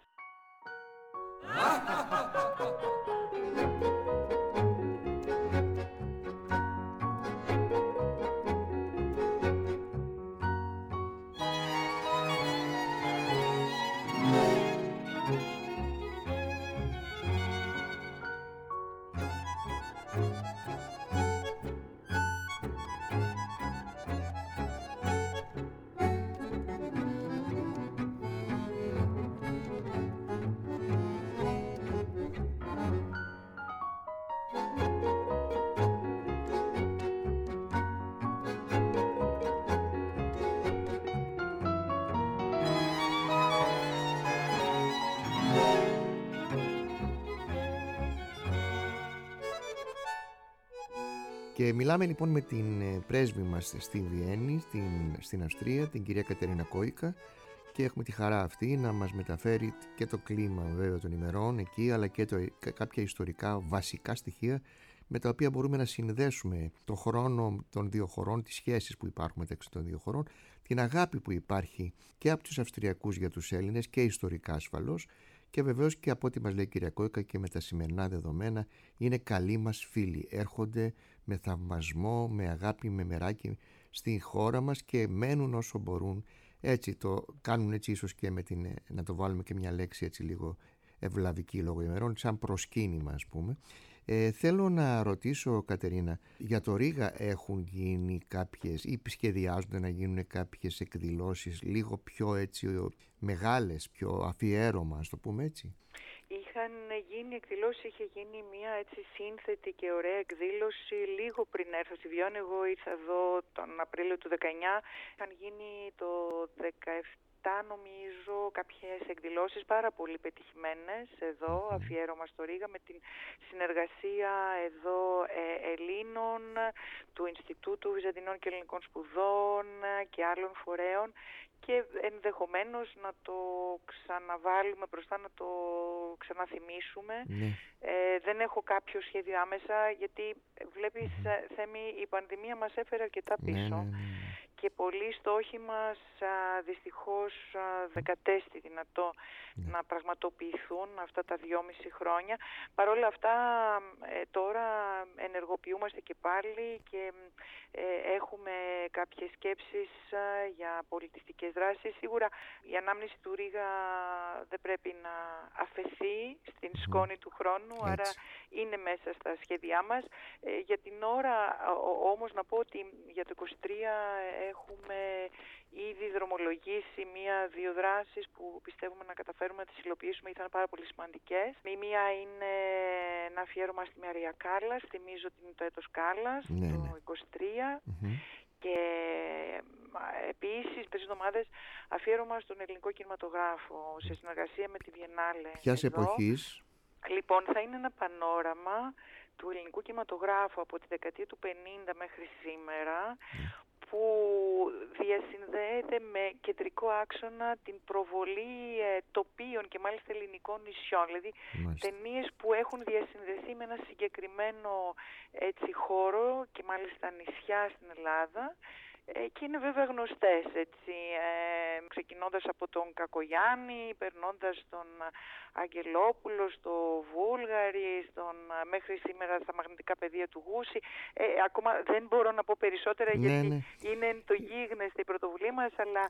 Και μιλάμε λοιπόν με την πρέσβη μας στη Βιέννη, στην Αυστρία, την κυρία Κατερίνα Κόικα, και έχουμε τη χαρά αυτή να μας μεταφέρει και το κλίμα βέβαια των ημερών εκεί, αλλά και κάποια ιστορικά βασικά στοιχεία με τα οποία μπορούμε να συνδέσουμε το χρόνο των δύο χωρών, τις σχέσεις που υπάρχουν μεταξύ των δύο χωρών, την αγάπη που υπάρχει και από τους Αυστριακούς για τους Έλληνες και ιστορικά ασφαλώς, και βεβαίως και από ό,τι μας λέει η κυρία Κόικα και με τα σημερινά δεδομένα είναι καλοί μας φίλοι. Έρχονται με θαυμασμό, με αγάπη, με μεράκι στη χώρα μας και μένουν όσο μπορούν. Έτσι το κάνουν, έτσι ίσως και να το βάλουμε και μια λέξη έτσι λίγο ευλαβική λόγω ημερών, σαν προσκύνημα ας πούμε. Θέλω να ρωτήσω, Κατερίνα, για το Ρήγα έχουν γίνει κάποιες ή σχεδιάζονται να γίνουν κάποιες εκδηλώσεις λίγο πιο έτσι μεγάλες, πιο αφιέρωμα, ας το πούμε έτσι? Είχαν γίνει εκδηλώσεις, είχε γίνει μια έτσι σύνθετη και ωραία εκδήλωση λίγο πριν έρθω στη Βιέννη. Εγώ ήρθα εδώ τον Απρίλιο του 19, είχαν γίνει το 17 νομίζω κάποιες εκδηλώσεις πάρα πολύ πετυχημένες εδώ, αφιέρωμα στο Ρήγα, με την συνεργασία εδώ Ελλήνων, του Ινστιτούτου Βυζαντινών και Ελληνικών Σπουδών και άλλων φορέων, και ενδεχομένως να το ξαναβάλουμε μπροστά, να το ξαναθυμίσουμε. Δεν έχω κάποιο σχέδιο άμεσα, γιατί βλέπεις, Θέμη, η πανδημία μας έφερε αρκετά πίσω. Και πολλοί στόχοι μας δυστυχώς δεν κατέστη δυνατό να πραγματοποιηθούν αυτά τα 2,5 χρόνια. Παρ' όλα αυτά τώρα ενεργοποιούμαστε και πάλι και έχουμε κάποιες σκέψεις για πολιτιστικές δράσεις. Σίγουρα η ανάμνηση του Ρήγα δεν πρέπει να αφαιθεί στην σκόνη του χρόνου, άρα είναι μέσα στα σχέδιά μας. Για την ώρα όμως να πω ότι για το 23 έχουμε ήδη δρομολογήσει 1-2 δράσεις που πιστεύουμε να καταφέρουμε να τις υλοποιήσουμε, γιατί θα είναι πάρα πολύ σημαντικές. Η μία είναι ένα αφιέρωμα στη Μαρία Κάλλας, θυμίζω ότι είναι το έτος Κάλλας, το 23. Και επίσης 3 εβδομάδες αφιέρωμα στον ελληνικό κινηματογράφο σε συνεργασία με τη Βιεννάλε. Ποιας εποχής? Λοιπόν, θα είναι ένα πανόραμα του ελληνικού κινηματογράφου από τη δεκαετία του 50 μέχρι σήμερα, που διασυνδέεται με κεντρικό άξονα την προβολή τοπίων και μάλιστα ελληνικών νησιών. Δηλαδή ταινίες που έχουν διασυνδεθεί με ένα συγκεκριμένο έτσι χώρο και μάλιστα νησιά στην Ελλάδα. Και είναι βέβαια γνωστές, έτσι, ξεκινώντας από τον Κακογιάννη, περνώντας τον Αγγελόπουλο, στο Βούλγαρη, μέχρι σήμερα στα μαγνητικά πεδία του Γούση. Ακόμα δεν μπορώ να πω περισσότερα, γιατί είναι εν το γίγνεσθε η πρωτοβουλία μας, αλλά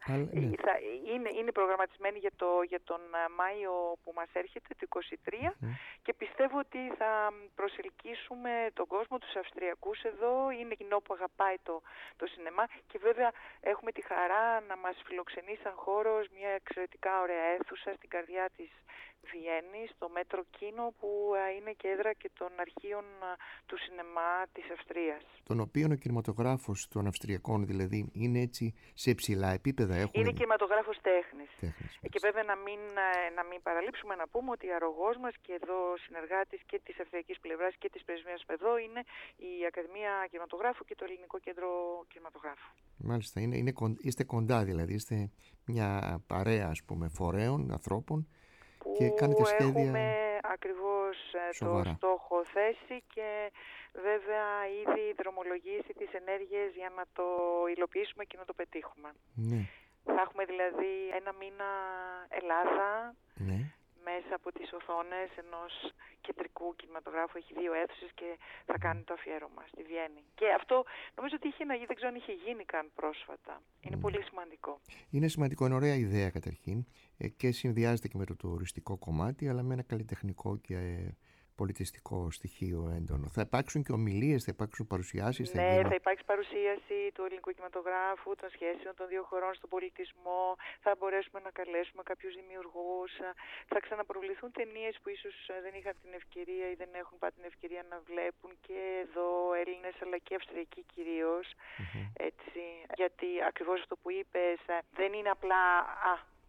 είναι προγραμματισμένη για τον Μάιο που μας έρχεται, το 23, και πιστεύω ότι θα προσελκύσουμε τον κόσμο, τους Αυστριακούς εδώ. Είναι κοινό που αγαπάει το σινεμά. Και βέβαια έχουμε τη χαρά να μας φιλοξενεί σαν χώρος μια εξαιρετικά ωραία αίθουσα στην καρδιά της Βιέννης, το Μέτρο Κίνο, που είναι και έδρα και των αρχείων του σινεμά της Αυστρίας. Τον οποίο ο κινηματογράφος των Αυστριακών δηλαδή είναι έτσι σε υψηλά επίπεδα? Είναι κινηματογράφος τέχνης. Και βέβαια να μην παραλείψουμε να πούμε ότι αρρωγός μας και εδώ συνεργάτης και της αυστριακής πλευράς και της πρεσβείας εδώ είναι η Ακαδημία Κινηματογράφου και το Ελληνικό Κέντρο Κινηματογράφου. Μάλιστα, είστε κοντά δηλαδή, είστε μια παρέα ας πούμε φορέων, ανθρώπων, και κάνετε σχέδια. Έχουμε ακριβώς το στόχο θέσει και βέβαια ήδη δρομολογήσει τις ενέργειες για να το υλοποιήσουμε και να το πετύχουμε. Θα έχουμε δηλαδή 1 μήνα Ελλάδα, μέσα από τις οθόνες ενός κεντρικού κινηματογράφου. Έχει 2 αίθουσες και θα κάνει το αφιέρωμα στη Βιέννη. Και αυτό νομίζω ότι δεν ξέρω αν είχε γίνει καν πρόσφατα. Είναι πολύ σημαντικό. Είναι σημαντικό, είναι ωραία ιδέα καταρχήν, και συνδυάζεται και με το τουριστικό κομμάτι, αλλά με ένα καλλιτεχνικό και πολιτιστικό στοιχείο έντονο. Θα υπάρξουν και ομιλίες, θα υπάρξουν παρουσιάσεις? Θα υπάρξει παρουσίαση του ελληνικού κινηματογράφου, των σχέσεων των 2 χωρών στον πολιτισμό. Θα μπορέσουμε να καλέσουμε κάποιους δημιουργούς. Θα ξαναπροβληθούν ταινίες που ίσως δεν είχαν την ευκαιρία ή δεν έχουν πάρει την ευκαιρία να βλέπουν και εδώ Έλληνες, αλλά και Αυστριακοί κυρίως. Έτσι, γιατί ακριβώς αυτό που είπες δεν είναι απλά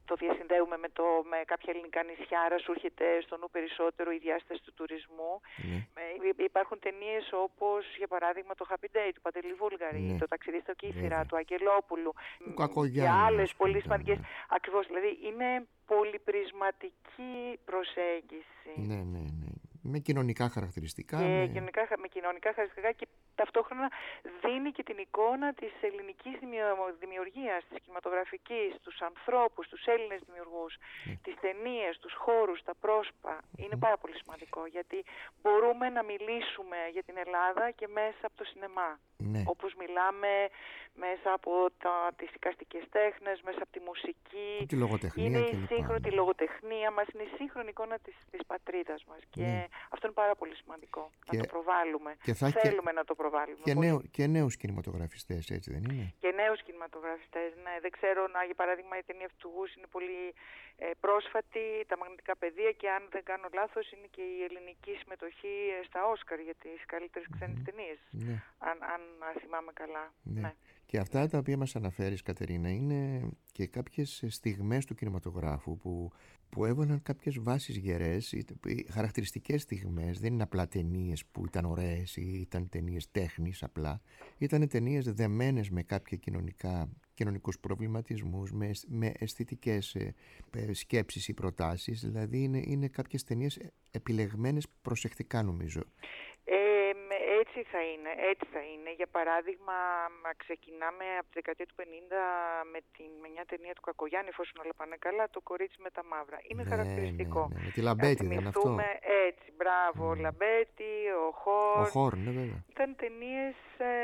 το διασυνδέουμε με κάποια ελληνικά νησιά, άρα σου έρχεται στο νου περισσότερο η διάσταση του τουρισμού. Υπάρχουν ταινίες όπως, για παράδειγμα, το Happy Day του Παντελή Βούλγαρη, το Ταξίδι στο Κύθυρα του Αγγελόπουλου και άλλες πολύ σημαντικές. Ακριβώς, δηλαδή είναι πολυπρισματική προσέγγιση. Ναι. Με κοινωνικά χαρακτηριστικά. Με κοινωνικά χαρακτηριστικά και ταυτόχρονα δίνει και την εικόνα της ελληνικής δημιουργίας, της κινηματογραφικής, τους ανθρώπους, τους Έλληνες δημιουργούς, τις ταινίες, τους χώρους, τα πρόσωπα. Είναι πάρα πολύ σημαντικό, γιατί μπορούμε να μιλήσουμε για την Ελλάδα και μέσα από το σινεμά. Όπως μιλάμε μέσα από τις εικαστικές τέχνες, μέσα από τη μουσική. Τη λογοτεχνία. Είναι η σύγχρονη λογοτεχνία μας, είναι η σύγχρονη εικόνα της πατρίδας μας. Και αυτό είναι πάρα πολύ σημαντικό, να το προβάλλουμε. Θέλουμε να το προβάλλουμε. Και νέους κινηματογραφιστές, έτσι δεν είναι? Και νέους κινηματογραφιστές, ναι. Δεν ξέρω, για παράδειγμα, η ταινία αυτού του Γους είναι πολύ πρόσφατη, τα Μαγνητικά Πεδία, και αν δεν κάνω λάθος είναι και η ελληνική συμμετοχή στα Όσκαρ για τις καλύτερες ξένες ταινίες, αν θυμάμαι καλά. Ναι. Και αυτά τα οποία μας αναφέρεις, Κατερίνα, είναι και κάποιες στιγμές του κινηματογράφου που έβαλαν κάποιες βάσεις γερές, χαρακτηριστικές στιγμές. Δεν είναι απλά ταινίες που ήταν ωραίες ή ήταν ταινίες τέχνης απλά. Ήταν ταινίες δεμένες με κάποια κοινωνικούς προβληματισμούς, με αισθητικές σκέψεις ή προτάσεις. Δηλαδή είναι κάποιες ταινίες επιλεγμένες προσεκτικά, νομίζω. Έτσι θα είναι. Για παράδειγμα, ξεκινάμε από τη δεκαετία του 50 με μια ταινία του Κακογιάννη, εφόσον όλα πάνε καλά, το Κορίτσι με τα μαύρα. Είναι χαρακτηριστικό. Με τη Λαμπέτη δεν είναι αυτό? Έτσι, μπράβο, ο Λαμπέτη, ο Χόρν. Ο Χόρν, ναι, βέβαια. Ήταν ταινίες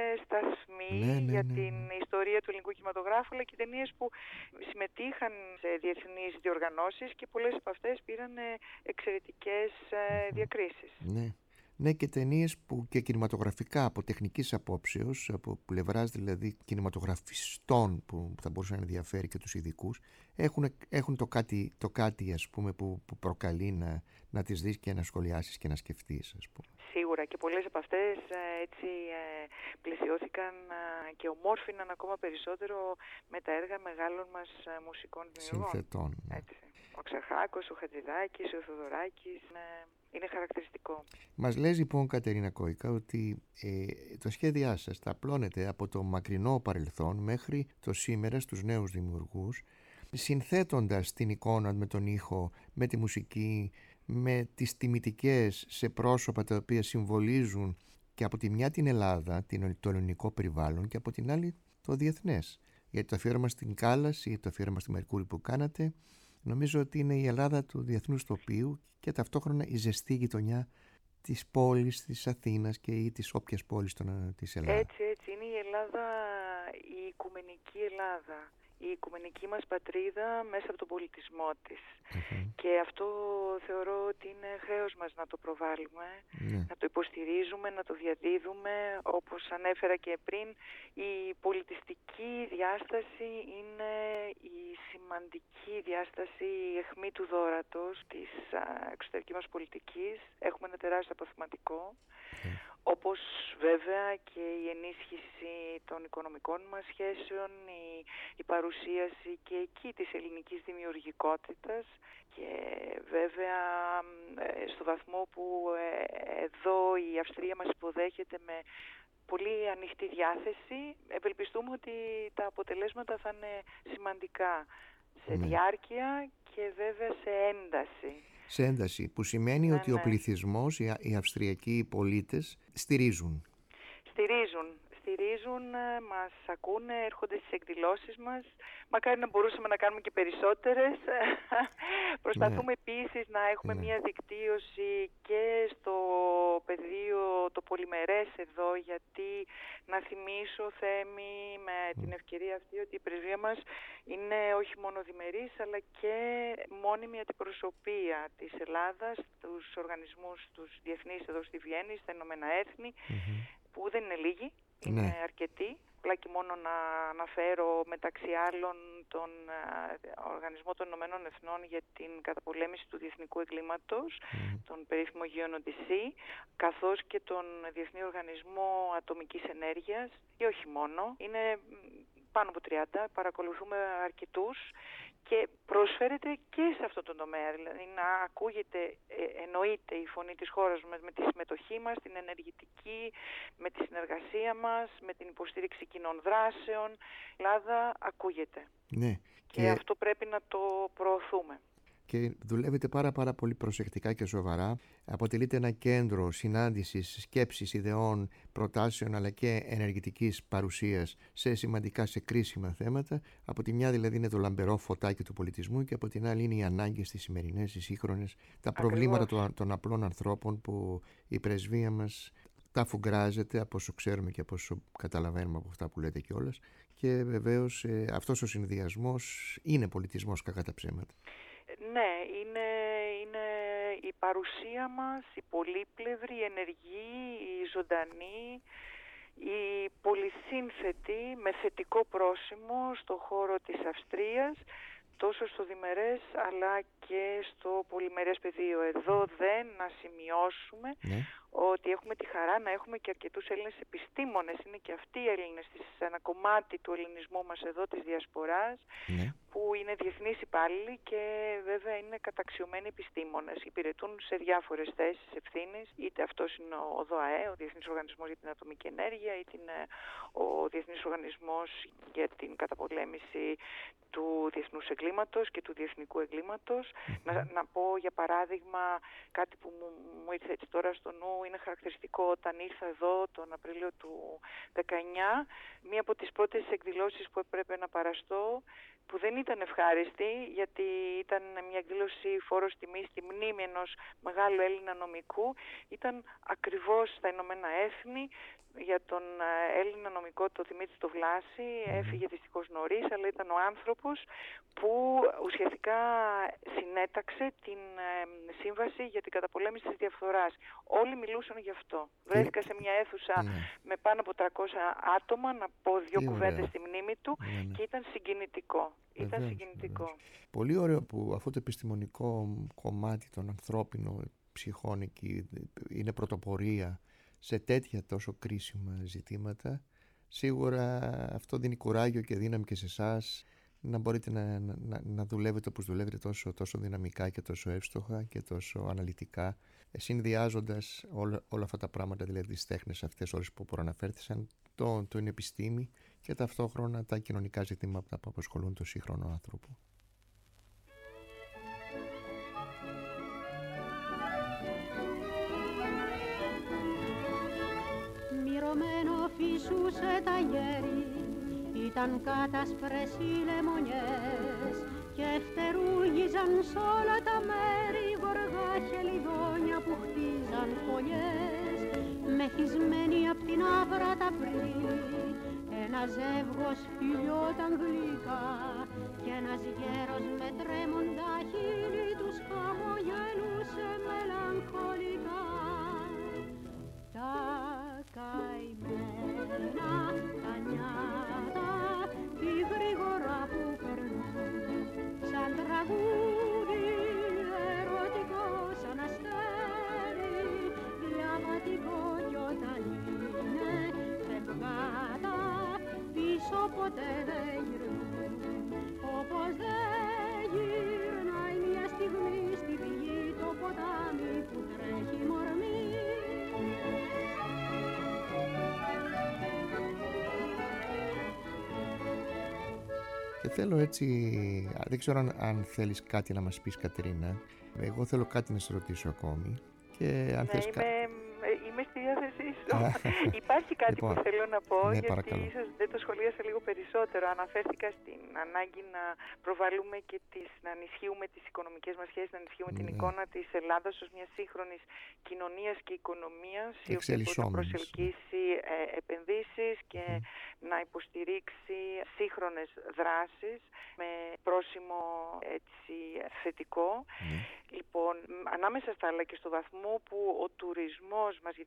σταθμοί για την ιστορία του ελληνικού κινηματογράφου, αλλά και ταινίες που συμμετείχαν σε διεθνείς διοργανώσεις και πολλές από αυτές πήραν εξαιρετικές διακρίσεις. Ναι, και ταινίες που και κινηματογραφικά, από τεχνικής απόψεως, από πλευράς δηλαδή κινηματογραφιστών που θα μπορούσε να ενδιαφέρει και τους ειδικούς, έχουν το κάτι ας πούμε, που προκαλεί να τις δεις και να σχολιάσεις και να σκεφτείς, ας πούμε. Σίγουρα, και πολλές από αυτές έτσι πλαισιώθηκαν και ομόρφιναν ακόμα περισσότερο με τα έργα μεγάλων μας μουσικών δημιουργών. Συνθετών. Ο Ξαρχάκος, ο Χατζηδάκης, ο Θοδωράκης, είναι χαρακτηριστικό. Μας λες λοιπόν, Κατερίνα Κόικα, ότι το σχέδιά σας τα απλώνεται από το μακρινό παρελθόν μέχρι το σήμερα στους νέους δημιουργούς, συνθέτοντας την εικόνα με τον ήχο, με τη μουσική, με τις τιμητικές σε πρόσωπα τα οποία συμβολίζουν και από τη μια την Ελλάδα, το ελληνικό περιβάλλον, και από την άλλη το διεθνές. Γιατί το αφιέρωμα στην Κάλαση ή το αφιέρωμα στη Μερκούρη που κάνατε, νομίζω ότι είναι η Ελλάδα του διεθνούς τοπίου και ταυτόχρονα η ζεστή γειτονιά της πόλης της Αθήνας και ή της όποιας πόλης της Ελλάδας. Έτσι, είναι η Ελλάδα, η οικουμενική Ελλάδα. Η οικουμενική μας πατρίδα μέσα από τον πολιτισμό της. Και αυτό θεωρώ ότι είναι χρέος μας να το προβάλλουμε, να το υποστηρίζουμε, να το διαδίδουμε. Όπως ανέφερα και πριν, η πολιτιστική διάσταση είναι η σημαντική διάσταση, η αιχμή του δώρατος της εξωτερικής μας πολιτικής. Έχουμε ένα τεράστιο αποθεματικό. Όπως βέβαια και η ενίσχυση των οικονομικών μας σχέσεων, η παρουσίαση και εκεί της ελληνικής δημιουργικότητας, και βέβαια στο βαθμό που εδώ η Αυστρία μας υποδέχεται με πολύ ανοιχτή διάθεση, ευελπιστούμε ότι τα αποτελέσματα θα είναι σημαντικά σε διάρκεια και βέβαια σε ένταση. Σε ένταση, που σημαίνει ότι ο πληθυσμός, οι αυστριακοί πολίτες στηρίζουν, μας ακούνε, έρχονται στις εκδηλώσεις μας. Μακάρι να μπορούσαμε να κάνουμε και περισσότερες. Προσπαθούμε επίσης να έχουμε μια δικτύωση και στο πεδίο το πολυμερές εδώ, γιατί να θυμίσω, Θέμη, με την ευκαιρία αυτή, ότι η πρεσβεία μας είναι όχι μόνο διμερής, αλλά και μόνιμη αντιπροσωπεία της Ελλάδας στους οργανισμούς τους διεθνείς εδώ στη Βιέννη, στα Ηνωμένα Έθνη, που δεν είναι λίγοι. Είναι αρκετοί. Απλά και μόνο να αναφέρω μεταξύ άλλων τον Οργανισμό των Ηνωμένων Εθνών για την καταπολέμηση του διεθνικού εγκλήματος, τον περίφημο UNODC, καθώς και τον Διεθνή Οργανισμό Ατομικής Ενέργειας, και όχι μόνο. Είναι πάνω από 30, παρακολουθούμε αρκετούς και προσφέρεται και σε αυτό το τομέα, δηλαδή να ακούγεται, εννοείται η φωνή της χώρας μας με τη συμμετοχή μας, την ενεργητική, με τη συνεργασία μας, με την υποστήριξη κοινών δράσεων. Η Ελλάδα ακούγεται. Ναι. Και αυτό πρέπει να το προωθούμε. Και δουλεύετε πάρα πολύ προσεκτικά και σοβαρά. Αποτελείται ένα κέντρο συνάντησης, σκέψης, ιδεών, προτάσεων αλλά και ενεργητικής παρουσίας σε σημαντικά, σε κρίσιμα θέματα. Από τη μια δηλαδή είναι το λαμπερό φωτάκι του πολιτισμού και από την άλλη είναι οι ανάγκες τις σημερινές, οι σύγχρονες, τα προβλήματα των απλών ανθρώπων που η πρεσβεία μας τα αφουγκράζεται από όσο ξέρουμε και από όσο καταλαβαίνουμε από αυτά που λέτε κιόλας. Και βεβαίως αυτός ο συνδυασμός είναι πολιτισμός κακά τα ψέματα. Ναι, είναι η παρουσία μας, η πολύπλευρη, η ενεργή, η ζωντανή, η πολυσύνθετη με θετικό πρόσημο στο χώρο της Αυστρίας, τόσο στο διμερές αλλά και στο πολυμερές πεδίο. Εδώ δεν να σημειώσουμε ότι έχουμε τη χαρά να έχουμε και αρκετούς Έλληνες επιστήμονες. Είναι και αυτοί οι Έλληνες ένα κομμάτι του ελληνισμού μας εδώ, της διασποράς, που είναι διεθνείς υπάλληλοι και βέβαια είναι καταξιωμένοι επιστήμονες. Υπηρετούν σε διάφορες θέσεις ευθύνης, είτε αυτός είναι ο ΔΟΑΕ, ο Διεθνής Οργανισμός για την Ατομική Ενέργεια, είτε είναι ο Διεθνής Οργανισμός για την καταπολέμηση του διεθνούς εγκλήματος και του διεθνικού εγκλήματος. Να πω για παράδειγμα κάτι που μου ήρθε έτσι τώρα στο νου, είναι χαρακτηριστικό όταν ήρθα εδώ τον Απρίλιο του 19, μία από τις πρώτες εκδηλώσεις που έπρεπε να παραστώ, που δεν ήταν ευχάριστη, γιατί ήταν μια εκδήλωση φόρος τιμής στη μνήμη ενός μεγάλου Έλληνα νομικού, ήταν ακριβώς στα Ηνωμένα Έθνη για τον Έλληνα νομικό το Δημήτρη το Βλάση. Έφυγε δυστυχώς νωρίς, αλλά ήταν ο άνθρωπος που ουσιαστικά συνέταξε την σύμβαση για την καταπολέμηση της διαφθοράς. Όλοι μιλούσαν γι' αυτό. Βρέθηκα σε μια αίθουσα με πάνω από 300 άτομα να πω δύο κουβέντες στη μνήμη του και ήταν συγκινητικό. Ήταν συγκινητικό. Πολύ ωραίο που αυτό το επιστημονικό κομμάτι των ανθρώπινων ψυχών εκεί είναι πρωτοπορία σε τέτοια τόσο κρίσιμα ζητήματα. Σίγουρα αυτό δίνει κουράγιο και δύναμη και σε εσάς να μπορείτε να δουλεύετε όπως δουλεύετε τόσο δυναμικά και τόσο εύστοχα και τόσο αναλυτικά, συνδυάζοντας όλα αυτά τα πράγματα, δηλαδή τις τέχνες αυτές όλες που προαναφέρθησαν, την επιστήμη και ταυτόχρονα τα κοινωνικά ζητήματα που απασχολούν τον σύγχρονο άνθρωπο. Μυρωμένο φυσούσε τα γέρι, ήταν κάτασπρες οι λεμονιές και φτερούγιζαν σ' όλα τα μέρη γοργά χελιδόνια που χτίζαν φωλιές. Μεθυσμένοι απ' την άβρα τα πρίλη, ένα ζεύγος φιλιόταν γλυκά κι ένας γέρος με τρέμοντα χείλη τους χαμογελούσε μελαγχολικά. Τα καημένα τα νιάτα, τι γρήγορα που περνούν, σαν τραγούδι ερωτικό, σαν αστέρι διαβατικό, κι όταν είναι φευγάτα πίσω ποτέ δεν γυρνούν. Όπως δεν γυρνάει μια στιγμή στη πηγή το ποτάμι που τρέχει μορμή. Και θέλω έτσι, δεν ξέρω αν θέλεις κάτι να μας πεις, Κατερίνα. Εγώ θέλω κάτι να σε ρωτήσω ακόμη. Και αν θες είμαι στη διάθεσή σου. Υπάρχει κάτι που θέλω να πω, γιατί παρακαλώ. ίσως δεν το σχολίασα λίγο περισσότερο. Αναφέρθηκα στην ανάγκη να προβάλλουμε και να ενισχύουμε τις οικονομικές μας σχέσεις, να ενισχύουμε την εικόνα της Ελλάδας ως μια σύγχρονης κοινωνίας και οικονομίας, η οποία μπορεί να προσελκύσει επενδύσεις και να υποστηρίξει σύγχρονες δράσεις με πρόσημο έτσι θετικό. Λοιπόν, ανάμεσα στα άλλα και στο βαθμό που ο τουρισμός μας, γιατί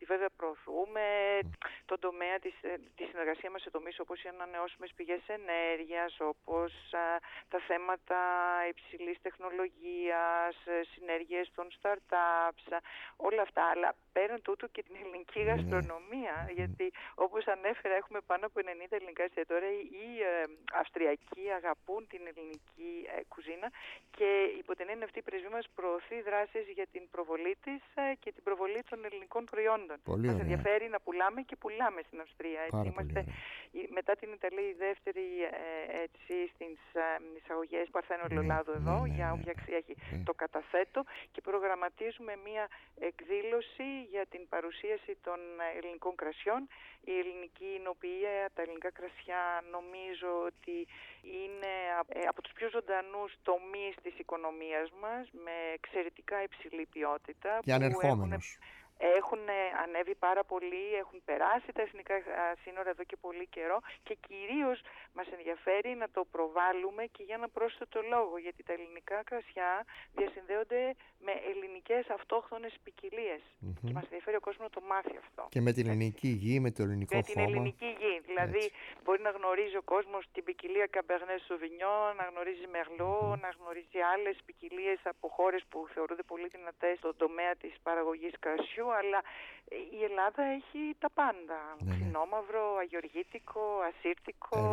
γιατί βέβαια προωθούμε τον τομέα τη συνεργασία μας σε τομείς όπως οι ανανεώσιμες πηγές ενέργειας, όπως τα θέματα υψηλής τεχνολογίας, συνέργειες των startups, όλα αυτά. Αλλά πέραν τούτου και την ελληνική γαστρονομία, γιατί όπως ανέφερα έχουμε πάνω από 90 ελληνικά εστιατόρια. Οι Αυστριακοί αγαπούν την ελληνική κουζίνα και υπό την έννοια αυτή η πρεσβή μας προωθεί δράσεις για την προβολή της και την προβολή των ελληνικών προϊόντων. Μας ενδιαφέρει να πουλάμε και πουλάμε στην Αυστρία. Έτσι. Είμαστε μετά την Ιταλία η δεύτερη στις εισαγωγές Παρθένου Ελαιολάδου εδώ, για όποια αξία έχει το καταθέτω, και προγραμματίζουμε μία εκδήλωση για την παρουσίαση των ελληνικών κρασιών. Η ελληνική νοοποιία, τα ελληνικά κρασιά νομίζω ότι είναι από τους πιο ζωντανούς τομείς της οικονομίας μας, με εξαιρετικά υψηλή ποιότητα. Και ανερχόμενος. Έχουν ανέβει πάρα πολύ, έχουν περάσει τα εθνικά σύνορα εδώ και πολύ καιρό και κυρίως μας ενδιαφέρει να το προβάλλουμε και για ένα πρόσθετο λόγο, γιατί τα ελληνικά κρασιά διασυνδέονται με ελληνικές αυτόχθονες ποικιλίες και μας ενδιαφέρει ο κόσμος να το μάθει αυτό. Και με την ελληνική γη, με το ελληνικό χώμα. Με την ελληνική γη, δηλαδή μπορεί να γνωρίζει ο κόσμος την ποικιλία Cabernet Sauvignon, να γνωρίζει Merlot, να γνωρίζει άλλες ποικιλίες από χώρες που θεωρούνται πολύ δυνατές στον τομέα της παραγωγής κρασιού. Αλλά η Ελλάδα έχει τα πάντα. Ξινόμαυρο, αγιοργίτικο, ασύρτικο,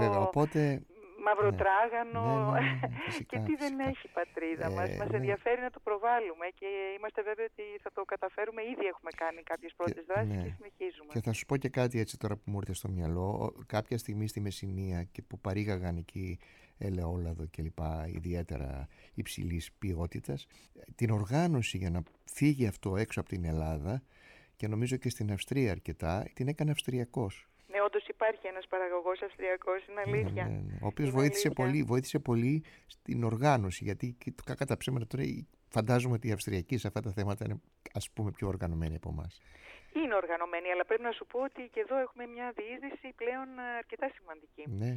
μαυροτράγανο και τι δεν έχει η πατρίδα μας. Μας ενδιαφέρει να το προβάλλουμε και είμαστε βέβαιοι ότι θα το καταφέρουμε. Ήδη έχουμε κάνει κάποιες πρώτες δράσεις και συνεχίζουμε. Και θα σου πω και κάτι έτσι τώρα που μου ήρθε στο μυαλό. Κάποια στιγμή στη Μεσσηνία και που παρήγαγαν εκεί ελαιόλαδο και λοιπά, ιδιαίτερα υψηλής ποιότητας, την οργάνωση για να φύγει αυτό έξω από την Ελλάδα, και νομίζω και στην Αυστρία αρκετά, την έκανε Αυστριακός. Ναι, όντως υπάρχει ένας παραγωγός Αυστριακός, είναι αλήθεια. Ο οποίος βοήθησε πολύ στην οργάνωση, γιατί κακά τα ψέματα τώρα φαντάζομαι ότι οι Αυστριακοί σε αυτά τα θέματα είναι, ας πούμε, πιο οργανωμένοι από εμάς. Είναι οργανωμένοι, αλλά πρέπει να σου πω ότι και εδώ έχουμε μια διείσδυση πλέον αρκετά σημαντική. Ναι.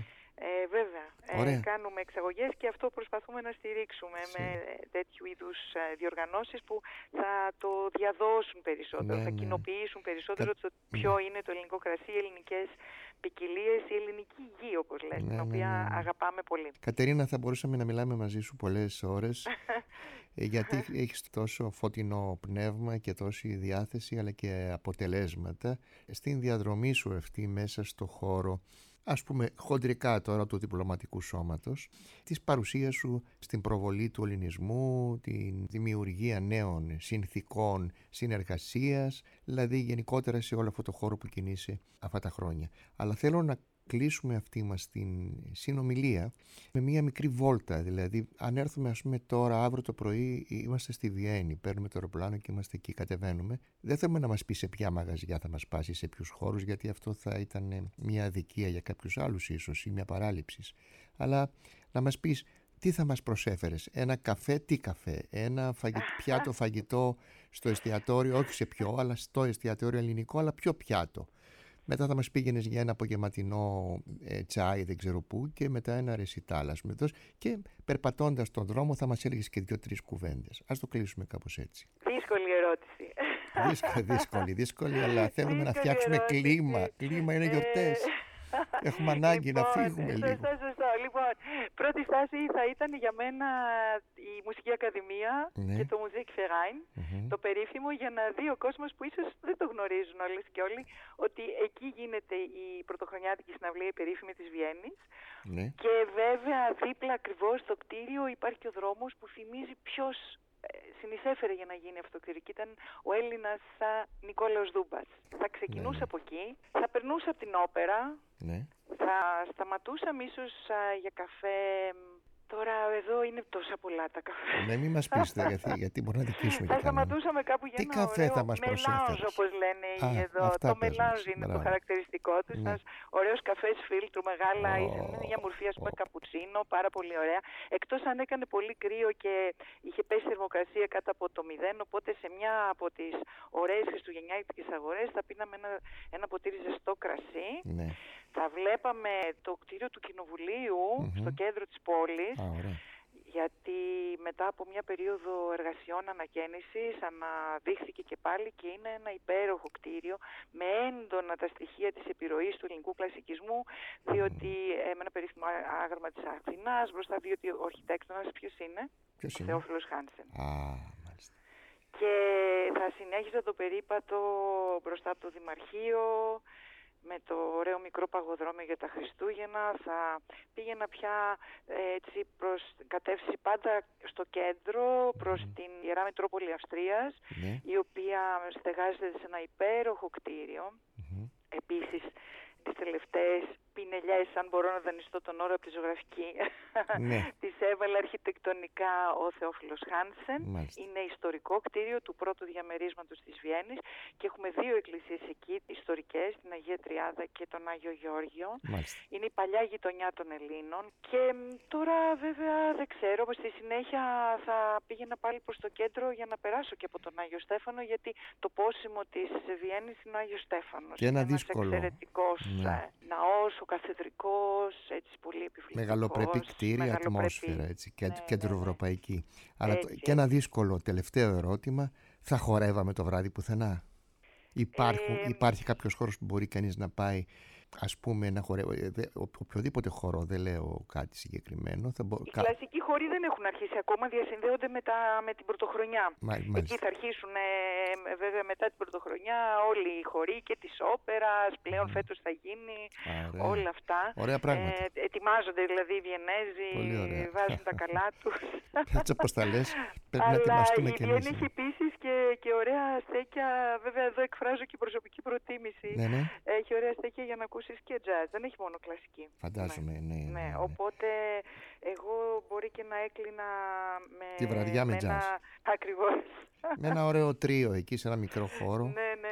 Βέβαια, κάνουμε εξαγωγές και αυτό προσπαθούμε να στηρίξουμε με τέτοιου είδους διοργανώσεις που θα το διαδώσουν περισσότερο, θα κοινοποιήσουν περισσότερο το ποιο είναι το ελληνικό κρασί, οι ελληνικές ποικιλίες, η ελληνική γη, όπως λες, την οποία αγαπάμε πολύ. Κατερίνα, θα μπορούσαμε να μιλάμε μαζί σου πολλές ώρες γιατί έχεις τόσο φωτεινό πνεύμα και τόση διάθεση, αλλά και αποτελέσματα στην διαδρομή σου αυτή μέσα στο χώρο, ας πούμε χοντρικά τώρα, του διπλωματικού σώματος, της παρουσίας σου στην προβολή του ελληνισμού, την δημιουργία νέων συνθηκών συνεργασίας, δηλαδή γενικότερα σε όλο αυτό το χώρο που κινείσαι αυτά τα χρόνια. Αλλά θέλω να κλείσουμε αυτή μας την συνομιλία με μία μικρή βόλτα. Δηλαδή, αν έρθουμε, ας πούμε, τώρα, αύριο το πρωί, είμαστε στη Βιέννη, παίρνουμε το αεροπλάνο και είμαστε εκεί, κατεβαίνουμε. Δεν θέλουμε να μας πει σε ποια μαγαζιά θα μας πάσει, σε ποιους χώρους, γιατί αυτό θα ήταν μια αδικία για κάποιους άλλους, ίσως, ή μια παράληψη. Αλλά να μας πεις τι θα μας προσέφερες. Ένα καφέ, τι καφέ. Ένα πιάτο φαγητό στο εστιατόριο, όχι σε ποιο, αλλά στο εστιατόριο ελληνικό, αλλά ποιο πιάτο. Μετά θα μας πήγαινες για ένα απογευματινό τσάι, δεν ξέρω πού, και μετά ένα ρεσιτάλ, ας πούμε. Και περπατώντας τον δρόμο θα μας έλεγες και 2-3 κουβέντες. Ας το κλείσουμε κάπως έτσι. Δύσκολη ερώτηση. Δύσκολη, αλλά θέλουμε να φτιάξουμε κλίμα. Κλίμα είναι γιορτές. Έχουμε ανάγκη να φύγουμε λίγο. Σωστό. Λοιπόν, πρώτη στάση θα ήταν για μένα η Μουσική Ακαδημία και το Musikverein, το περίφημο, για να δει ο κόσμος που ίσως δεν το γνωρίζουν όλες και όλοι, ότι εκεί γίνεται η πρωτοχρονιάτικη συναυλία, η περίφημη της Βιέννης. Και βέβαια δίπλα ακριβώς στο κτίριο υπάρχει ο δρόμος που θυμίζει ποιος συνεισέφερε για να γίνει αυτό το κτίριο. Ήταν ο Έλληνας Νικόλαος Δούμπας. Θα ξεκινούσα από εκεί, θα περνούσα από την όπερα, θα σταματούσαμε ίσως για καφέ. Τώρα εδώ είναι τόσα πολλά τα καφέ. Ναι, μην μας πεις, γιατί μπορεί να δικήσουμε. Θα σταματούσαμε κάπου για ένα ωραίο μελάνζ, όπως λένε εδώ. Το μελάνζ είναι το χαρακτηριστικό τους. Ένας ωραίος καφές φίλτρου, μεγάλα, είναι μια μορφή, ας πούμε, καπουτσίνο, πάρα πολύ ωραία. Εκτός αν έκανε πολύ κρύο και είχε πέσει θερμοκρασία κάτω από το 0, οπότε σε μια από τις ωραίες χριστουγεννιάτικες αγορές θα πίναμε ένα ποτήρι ζεστό κρασί. Θα βλέπαμε το κτίριο του Κοινοβουλίου στο κέντρο της πόλης. γιατί μετά από μια περίοδο εργασιών ανακαίνησης αναδείχθηκε και πάλι και είναι ένα υπέροχο κτίριο με έντονα τα στοιχεία της επιρροής του ελληνικού κλασικισμού, διότι με ένα περίφημο άγαλμα της Αθηνάς μπροστά, διότι ο αρχιτέκτονας ποιος είναι? Ο Θεόφιλος Χάνσεν. Μάλιστα. Και θα συνέχιζα το περίπατο μπροστά από το Δημαρχείο, με το ωραίο μικρό παγοδρόμιο για τα Χριστούγεννα. Θα πήγαινα πια έτσι προς κατεύθυνση πάντα στο κέντρο, προς την Ιερά Μητρόπολη Αυστρίας, η οποία στεγάζεται σε ένα υπέροχο κτίριο. Επίσης, τις τελευταίες πινελιές, αν μπορώ να δανειστώ τον όρο από τη ζωγραφική, τις έβαλε αρχιτεκτονικά ο Θεόφιλος Χάνσεν. Είναι ιστορικό κτίριο του πρώτου διαμερίσματος της Βιέννης και έχουμε 2 εκκλησίες εκεί, ιστορικές, την Αγία Τριάδα και τον Άγιο Γεώργιο. Είναι η παλιά γειτονιά των Ελλήνων και τώρα βέβαια δεν ξέρω, στη συνέχεια θα πήγαινα πάλι προς το κέντρο για να περάσω και από τον Άγιο Στέφανο, γιατί το πόσιμο της Βιέννης είναι ο Άγιος Στέφανος. Και ένα δύσκολο. Εξαιρετικός ναός, ο καθεδρικός, έτσι πολύ επιφυλακτικός. Μεγαλοπρεπή κτίρια, ατμόσφαιρα, έτσι, κεντροευρωπαϊκή. Αλλά και ένα δύσκολο τελευταίο ερώτημα, θα χορεύαμε το βράδυ πουθενά? Υπάρχει κάποιος χώρος που μπορεί κανείς να πάει, ας πούμε, να χορεύει? Οποιοδήποτε χώρο, δεν λέω κάτι συγκεκριμένο. Οι κλασικοί χώροι δεν έχουν αρχίσει ακόμα, διασυνδέονται με την πρωτοχρονιά. Εκεί θα αρχίσουν βέβαια μετά την πρωτοχρονιά όλοι οι χωροί και της όπερας, πλέον φέτος θα γίνει, όλα αυτά. Ωραία πράγματα. Ετοιμάζονται δηλαδή οι Βιενέζοι, βάζουν τα καλά τους. Έτσι όπως τα λες, πρέπει να ετοιμαστούμε κι εμείς. Αλλά η Βιέννη έχει επίσης και ωραία στέκια, βέβαια εδώ εκφράζω και προσωπική προτίμηση. Έχει ωραία στέκια για να ακούσεις και jazz, δεν έχει μόνο κλασική. Φαντάζομαι, ναι. Οπότε εγώ μπορεί και να έκλεινα τη βραδιά με jazz. Ακριβώς. Με ένα ωραίο τρίο εκεί σε ένα μικρό χώρο.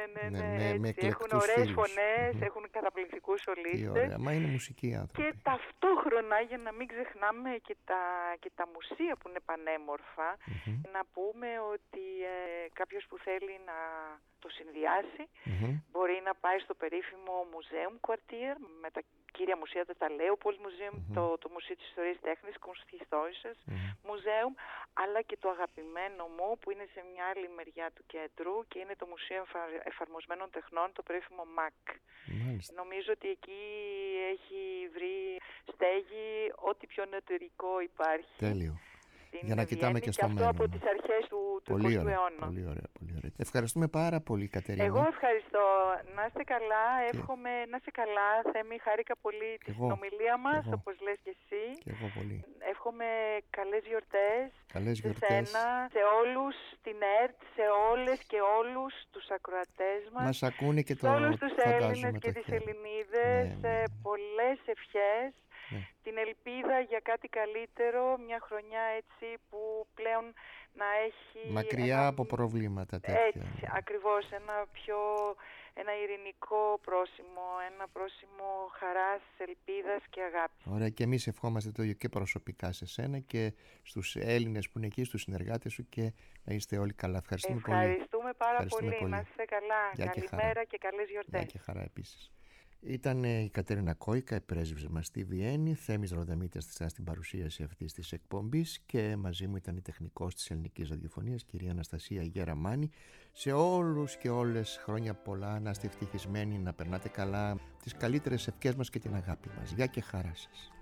Ναι. Έχουν ωραίες φωνές, έχουν καταπληκτικούς σολίστες. Μα είναι μουσική άνθρωποι. Και ταυτόχρονα, για να μην ξεχνάμε και τα μουσεία που είναι πανέμορφα, να πούμε ότι κάποιος που θέλει να το συνδυάσει μπορεί να πάει στο περίφημο Museum Quartier με τα κύρια μουσεία, τα Leopold Museum, το Μουσείο της Ιστορίας Τέχνης, Kunsthistorisches Museum, αλλά και το αγαπημένο μου που είναι σε μια άλλη μεριά του κέντρου και είναι το Μουσείο Εφαρμοσμένων Τεχνών, το περίφημο MAC. Νομίζω ότι εκεί έχει βρει στέγη ό,τι πιο νεωτερικό υπάρχει. Τέλειο. Για να κοιτάμε και στο μέλλον. Και αυτό από τις αρχές του 20ου αιώνα. Πολύ ωραία. Ευχαριστούμε πάρα πολύ, Κατερίνα. Εγώ ευχαριστώ. Να είστε καλά. Εύχομαι να είστε καλά, Θέμη. Χάρηκα πολύ τη συνομιλία μας, όπως λες και εσύ. Και εγώ πολύ. Εύχομαι καλές γιορτές. Σε σένα, σε όλους, στην ΕΡΤ, σε όλες και όλους τους ακροατές μας. Μας ακούνε και το σε όλους τους Έλληνες και τις Ελληνίδες. Πολλές ευχές. Την ελπίδα για κάτι καλύτερο, μια χρονιά έτσι που πλέον να έχει... Μακριά από προβλήματα τέτοια. Έτσι, ακριβώς, ένα ειρηνικό πρόσημο, ένα πρόσημο χαράς, ελπίδας και αγάπης. Ωραία, και εμείς ευχόμαστε το ίδιο και προσωπικά σε σένα και στους Έλληνες που είναι εκεί, στους συνεργάτες σου, και να είστε όλοι καλά. Ευχαριστούμε πολύ. Ευχαριστούμε πάρα πολύ. Να είστε καλά. Καλημέρα και καλές γιορτές. Γεια και χαρά επίσης. Ήταν η Κατερίνα Κόικα, η πρέσβυς μας στη Βιέννη, Θέμης Ροδεμίτης στην παρουσίαση αυτής της εκπομπής, και μαζί μου ήταν η τεχνικός της ελληνικής ραδιοφωνίας, κυρία Αναστασία Γεραμάνη. Σε όλους και όλες χρόνια πολλά, να είστε ευτυχισμένοι, να περνάτε καλά, τις καλύτερες ευχές μας και την αγάπη μας. Γεια και χαρά σας.